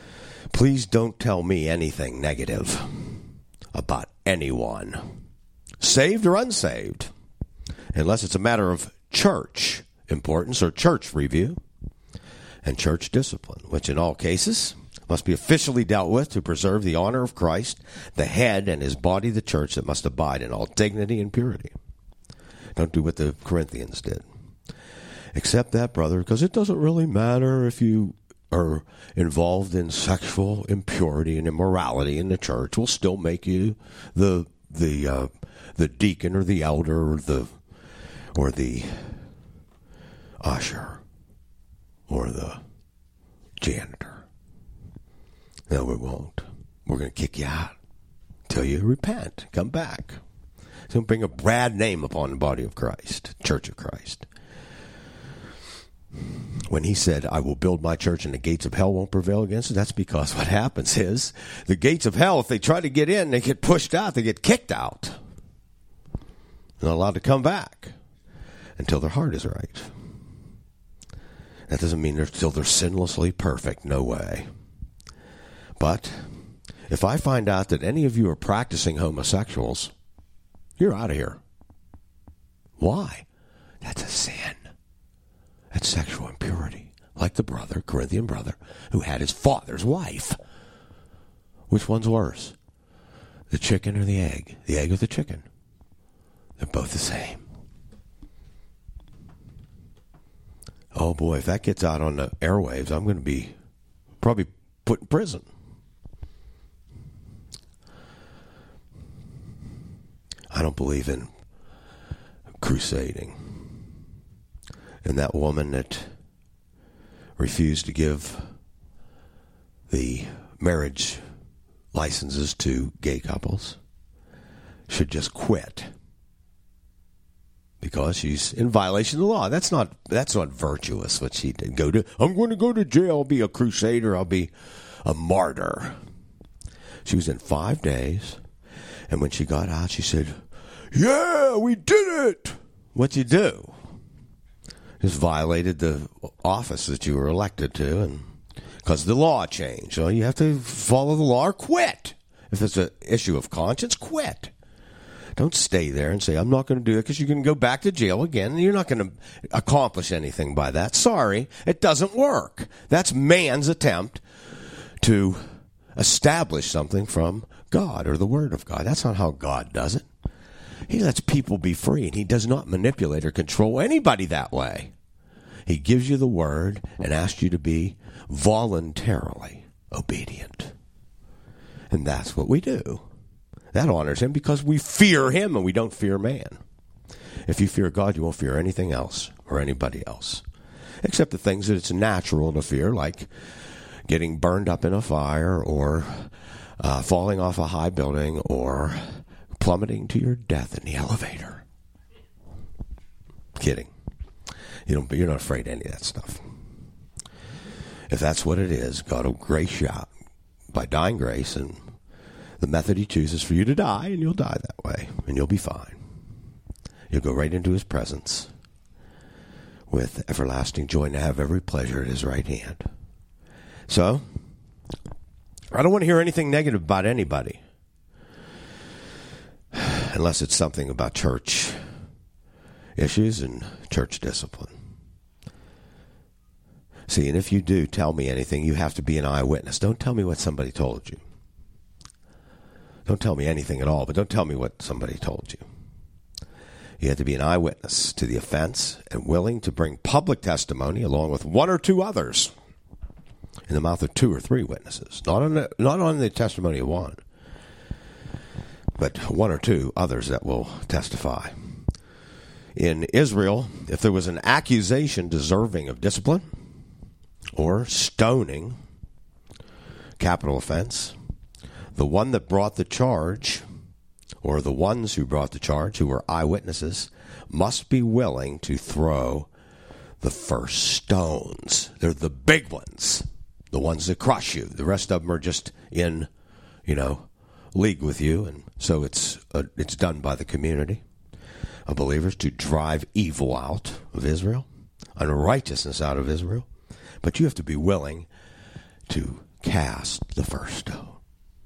C: Please don't tell me anything negative about anyone saved or unsaved, unless it's a matter of church importance or church review and church discipline, which in all cases must be officially dealt with to preserve the honor of Christ, the head, and his body, the church, that must abide in all dignity and purity. Don't do what the Corinthians did. Accept that, brother, because it doesn't really matter if you are involved in sexual impurity and immorality in the church. We'll still make you the the uh, the deacon or the elder or the or the usher or the janitor. No, we won't. We're going to kick you out until you repent, come back. So bring a bad name upon the body of Christ, Church of Christ. When he said, I will build my church and the gates of hell won't prevail against it, that's because what happens is the gates of hell, if they try to get in, they get pushed out, they get kicked out. They're not allowed to come back until their heart is right. That doesn't mean they're still they're sinlessly perfect, no way. But if I find out that any of you are practicing homosexuals, you're out of here. Why? That's a sin. That's sexual impurity. Like the brother, Corinthian brother, who had his father's wife. Which one's worse? The chicken or the egg? The egg or the chicken? They're both the same. Oh boy, if that gets out on the airwaves, I'm going to be probably put in prison. I don't believe in crusading. And that woman that refused to give the marriage licenses to gay couples should just quit because she's in violation of the law. That's not that's not virtuous what she did. Go to I'm going to go to jail, I'll be a crusader, I'll be a martyr. She was in five days, and when she got out, she said, "Yeah, we did it." What'd you do? Just violated the office that you were elected to, and because the law changed. So you have to follow the law or quit. If it's an issue of conscience, quit. Don't stay there and say, I'm not going to do it, because you can go back to jail again, and you're not going to accomplish anything by that. Sorry, it doesn't work. That's man's attempt to establish something from God or the Word of God. That's not how God does it. He lets people be free, and he does not manipulate or control anybody that way. He gives you the word and asks you to be voluntarily obedient. And that's what we do. That honors him because we fear him and we don't fear man. If you fear God, you won't fear anything else or anybody else, except the things that it's natural to fear, like getting burned up in a fire or uh, falling off a high building or plummeting to your death in the elevator. Kidding. You don't, you're not afraid of any of that stuff. If that's what it is, God will grace you out by dying grace, and the method he chooses for you to die, and you'll die that way, and you'll be fine. You'll go right into his presence with everlasting joy and have every pleasure at his right hand. So, I don't want to hear anything negative about anybody, unless it's something about church issues and church discipline. See, and if you do tell me anything, you have to be an eyewitness. Don't tell me what somebody told you. Don't tell me anything at all, but don't tell me what somebody told you. You have to be an eyewitness to the offense and willing to bring public testimony along with one or two others in the mouth of two or three witnesses. Not on the, not on the testimony of one, but one or two others that will testify. In Israel, if there was an accusation deserving of discipline or stoning, capital offense, the one that brought the charge, or the ones who brought the charge, who were eyewitnesses, must be willing to throw the first stones. They're the big ones, the ones that crush you. The rest of them are just in, you know, league with you, and so it's uh, it's done by the community of believers to drive evil out of Israel, unrighteousness out of Israel. But you have to be willing to cast the first stone.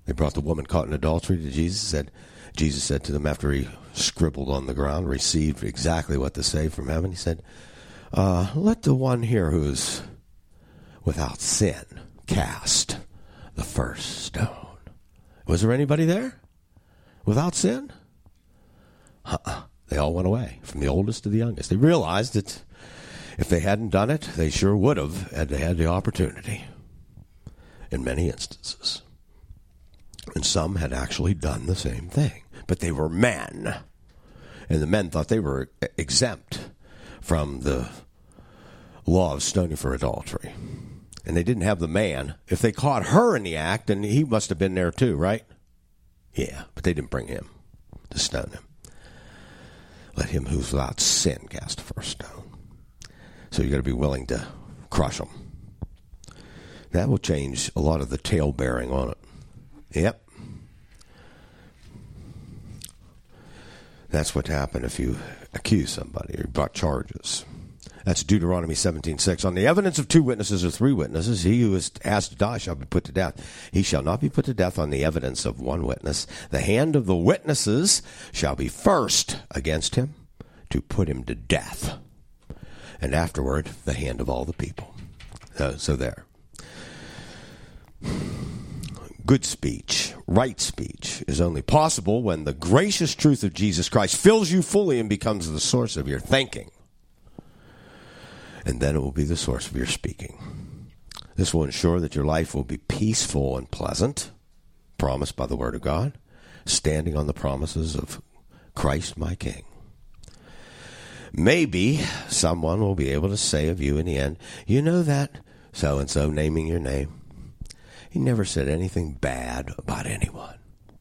C: They brought the woman caught in adultery to Jesus. Said, Jesus said to them after he scribbled on the ground, received exactly what to say from heaven. He said, uh, let the one here who is without sin cast the first stone. Was there anybody there without sin? Uh-uh. They all went away, from the oldest to the youngest. They realized that if they hadn't done it, they sure would have had they had the opportunity in many instances. And some had actually done the same thing. But they were men. And the men thought they were exempt from the law of stoning for adultery. And they didn't have the man. If they caught her in the act, then he must have been there too, right? Yeah, but they didn't bring him to stone him. Let him who's without sin cast the first stone. So you got to be willing to crush them. That will change a lot of the tail bearing on it. Yep. That's what happened if you accuse somebody or brought charges. That's Deuteronomy seventeen six. On the evidence of two witnesses or three witnesses, he who is asked to die shall be put to death. He shall not be put to death on the evidence of one witness. The hand of the witnesses shall be first against him to put him to death, and afterward the hand of all the people. Uh, so there. Good speech, right speech, is only possible when the gracious truth of Jesus Christ fills you fully and becomes the source of your thinking. And then it will be the source of your speaking. This will ensure that your life will be peaceful and pleasant, promised by the Word of God, standing on the promises of Christ my King. Maybe someone will be able to say of you in the end, you know that so-and-so, naming your name, he never said anything bad about anyone.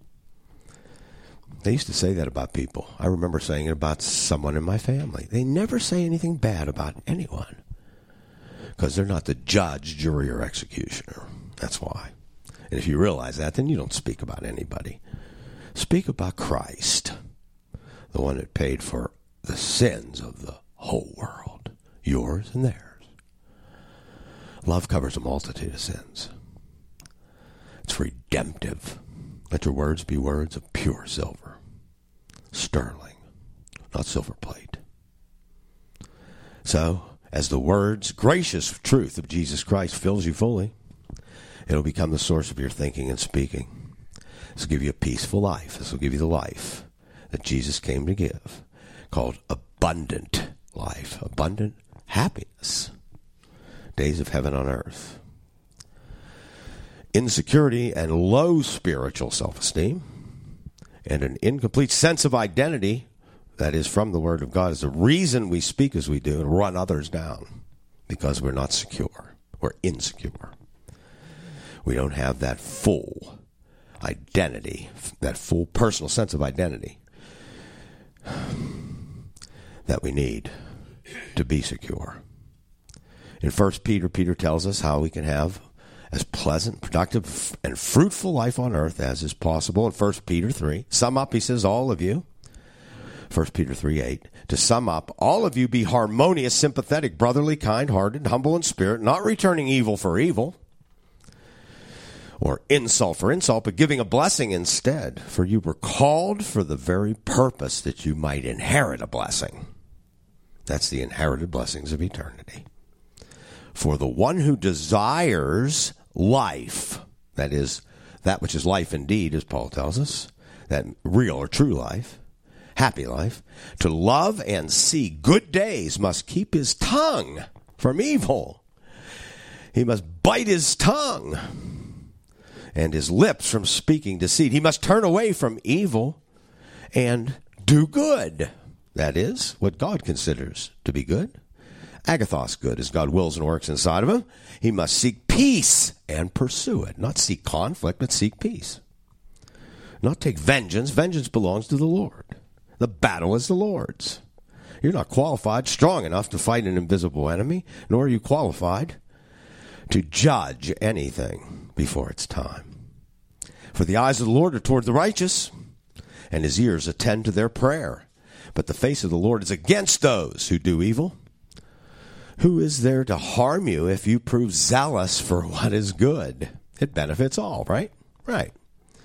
C: They used to say that about people. I remember saying it about someone in my family. They never say anything bad about anyone because they're not the judge, jury, or executioner. That's why. And if you realize that, then you don't speak about anybody. Speak about Christ, the one that paid for the sins of the whole world, yours and theirs. Love covers a multitude of sins. It's redemptive. Let your words be words of pure silver, sterling, not silver plate. So, as the words, gracious truth of Jesus Christ fills you fully, it'll become the source of your thinking and speaking. This will give you a peaceful life. This will give you the life that Jesus came to give, called abundant life, abundant happiness, days of heaven on earth. Insecurity and low spiritual self-esteem and an incomplete sense of identity that is from the Word of God is the reason we speak as we do and run others down, because we're not secure. We're insecure. We don't have that full identity, that full personal sense of identity that we need to be secure. In First Peter, Peter tells us how we can have as pleasant, productive, and fruitful life on earth as is possible. In First Peter three, sum up, he says, all of you, First Peter three eight, to sum up, all of you be harmonious, sympathetic, brotherly, kind-hearted, humble in spirit, not returning evil for evil, or insult for insult, but giving a blessing instead. For you were called for the very purpose that you might inherit a blessing. That's the inherited blessings of eternity. For the one who desires life, that is, that which is life indeed, as Paul tells us, that real or true life, happy life, to love and see good days must keep his tongue from evil. He must bite his tongue and his lips from speaking deceit. He must turn away from evil and do good. That is, what God considers to be good. Agathos good, as God wills and works inside of him. He must seek peace and pursue it. Not seek conflict, but seek peace. Not take vengeance. Vengeance belongs to the Lord. The battle is the Lord's. You're not qualified, strong enough to fight an invisible enemy, nor are you qualified to judge anything before it's time. For the eyes of the Lord are toward the righteous, and his ears attend to their prayer. But the face of the Lord is against those who do evil. Who is there to harm you if you prove zealous for what is good? It benefits all, right? Right.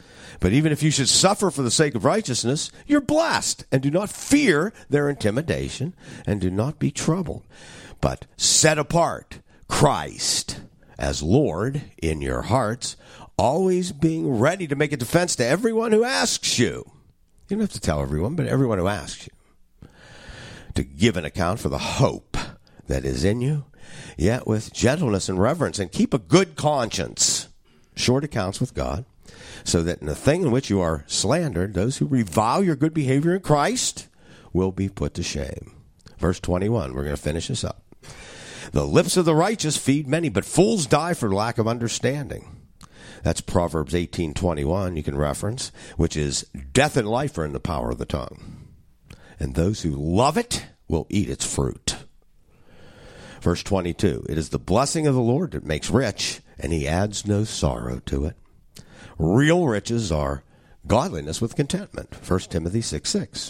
C: But even if you should suffer for the sake of righteousness, you're blessed, and do not fear their intimidation, and do not be troubled. But set apart Christ as Lord in your hearts, always being ready to make a defense to everyone who asks you. You don't have to tell everyone, but everyone who asks you. To give an account for the hope that is in you, yet with gentleness and reverence, and keep a good conscience. Short accounts with God, so that in the thing in which you are slandered, those who revile your good behavior in Christ will be put to shame. Verse twenty-one, we're going to finish this up. The lips of the righteous feed many, but fools die for lack of understanding. That's Proverbs eighteen twenty-one, you can reference, which is, death and life are in the power of the tongue, and those who love it will eat its fruit. Verse twenty-two, it is the blessing of the Lord that makes rich, and he adds no sorrow to it. Real riches are godliness with contentment. First Timothy six six.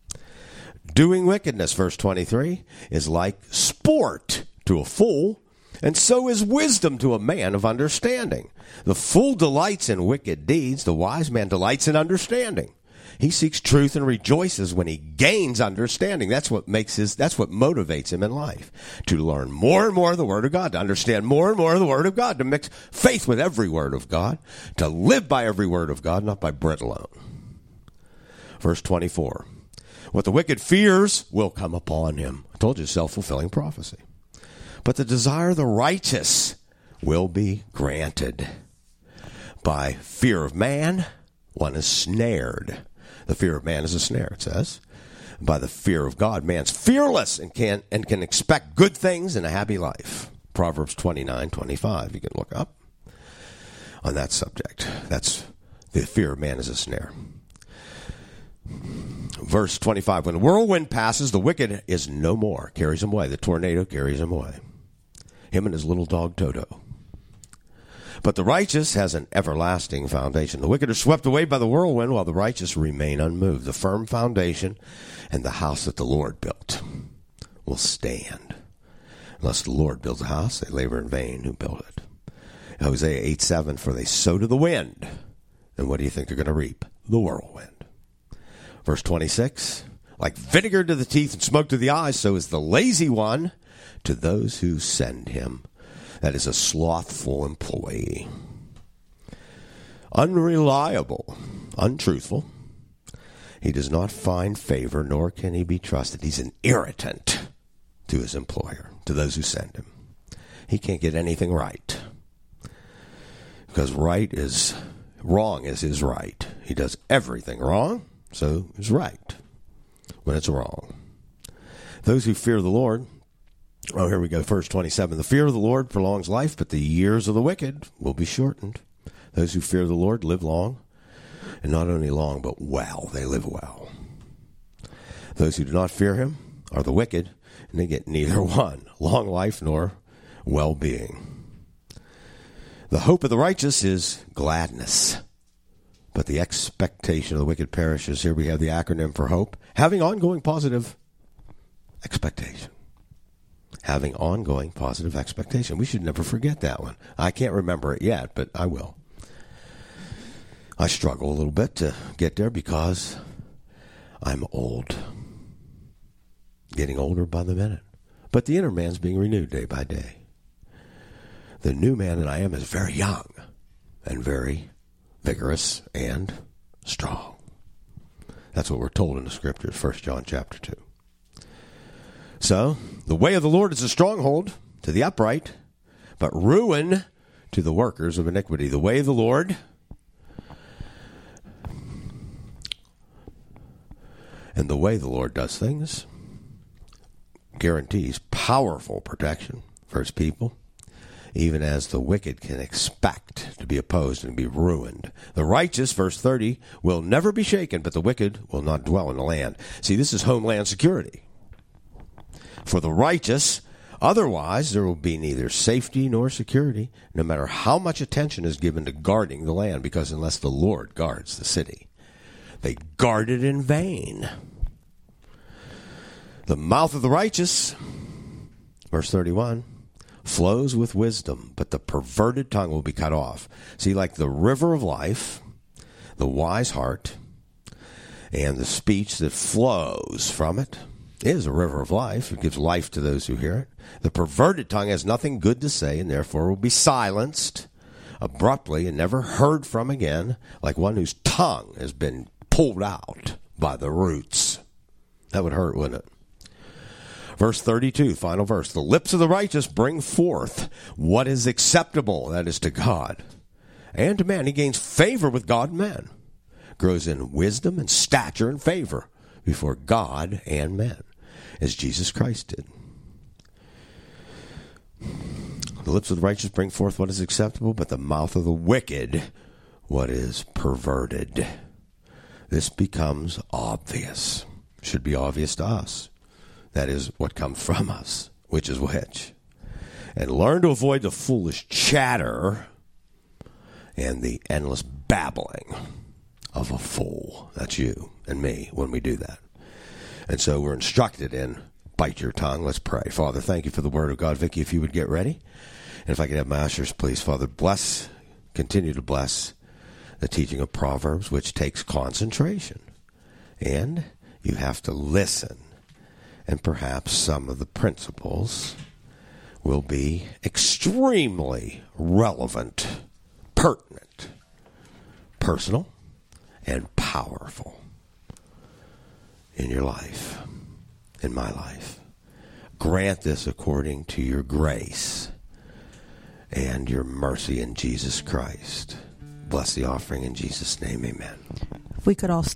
C: Doing wickedness, verse twenty-three, is like sport to a fool, and so is wisdom to a man of understanding. The fool delights in wicked deeds, the wise man delights in understanding. He seeks truth and rejoices when he gains understanding. That's what makes his, that's what motivates him in life. To learn more and more of the Word of God, to understand more and more of the Word of God, to mix faith with every Word of God, to live by every Word of God, not by bread alone. Verse twenty-four. What the wicked fears will come upon him. I told you, self-fulfilling prophecy. But the desire of the righteous will be granted. By fear of man, one is snared. The fear of man is a snare, it says. By the fear of God, man's fearless and can and can expect good things in a happy life. Proverbs twenty-nine twenty-five, you can look up on that subject. That's the fear of man is a snare. Verse twenty-five, when the whirlwind passes, the wicked is no more, carries him away. The tornado carries him away. Him and his little dog Toto. But the righteous has an everlasting foundation. The wicked are swept away by the whirlwind, while the righteous remain unmoved. The firm foundation and the house that the Lord built will stand. Unless the Lord builds a house, they labor in vain who build it. Hosea eight seven, for they sow to the wind. And what do you think they're going to reap? The whirlwind. Verse twenty-six, like vinegar to the teeth and smoke to the eyes, so is the lazy one to those who send him. That is a slothful employee. Unreliable, untruthful. He does not find favor, nor can he be trusted. He's an irritant to his employer, to those who send him. He can't get anything right. Because right is, wrong is his right. He does everything wrong, so it's right when it's wrong. Those who fear the Lord, oh, here we go, verse twenty-seven. The fear of the Lord prolongs life, but the years of the wicked will be shortened. Those who fear the Lord live long, and not only long, but well. They live well. Those who do not fear him are the wicked, and they get neither one, long life nor well-being. The hope of the righteous is gladness, but the expectation of the wicked perishes. Here we have the acronym for hope, having ongoing positive expectation. Having ongoing positive expectation. We should never forget that one. I can't remember it yet, but I will. I struggle a little bit to get there because I'm old. Getting older by the minute. But the inner man's being renewed day by day. The new man that I am is very young and very vigorous and strong. That's what we're told in the scriptures, First John chapter two. So, the way of the Lord is a stronghold to the upright, but ruin to the workers of iniquity. The way of the Lord, and the way the Lord does things, guarantees powerful protection for his people, even as the wicked can expect to be opposed and be ruined. The righteous, verse thirty, will never be shaken, but the wicked will not dwell in the land. See, this is homeland security. For the righteous, otherwise there will be neither safety nor security, no matter how much attention is given to guarding the land, because unless the Lord guards the city, they guard it in vain. The mouth of the righteous, verse thirty-one, flows with wisdom, but the perverted tongue will be cut off. See, like the river of life, the wise heart and the speech that flows from it is a river of life. It gives life to those who hear it. The perverted tongue has nothing good to say, and therefore will be silenced abruptly and never heard from again, like one whose tongue has been pulled out by the roots. That would hurt, wouldn't it? Verse thirty-two, final verse. The lips of the righteous bring forth what is acceptable, that is to God, and to man. He gains favor with God and man, grows in wisdom and stature and favor before God and men, as Jesus Christ did. The lips of the righteous bring forth what is acceptable, but the mouth of the wicked what is perverted. This becomes obvious. Should be obvious to us. That is what comes from us, which is which. And learn to avoid the foolish chatter and the endless babbling of a fool. That's you and me when we do that. And so we're instructed in bite your tongue. Let's pray. Father, thank you for the word of God. Vicki, if you would get ready. And if I could have my ushers, please. Father, bless, continue to bless the teaching of Proverbs, which takes concentration. And you have to listen. And perhaps some of the principles will be extremely relevant, pertinent, personal, and powerful in your life, in my life. Grant this according to your grace and your mercy in Jesus Christ. Bless the offering in Jesus' name, amen.
B: If we could all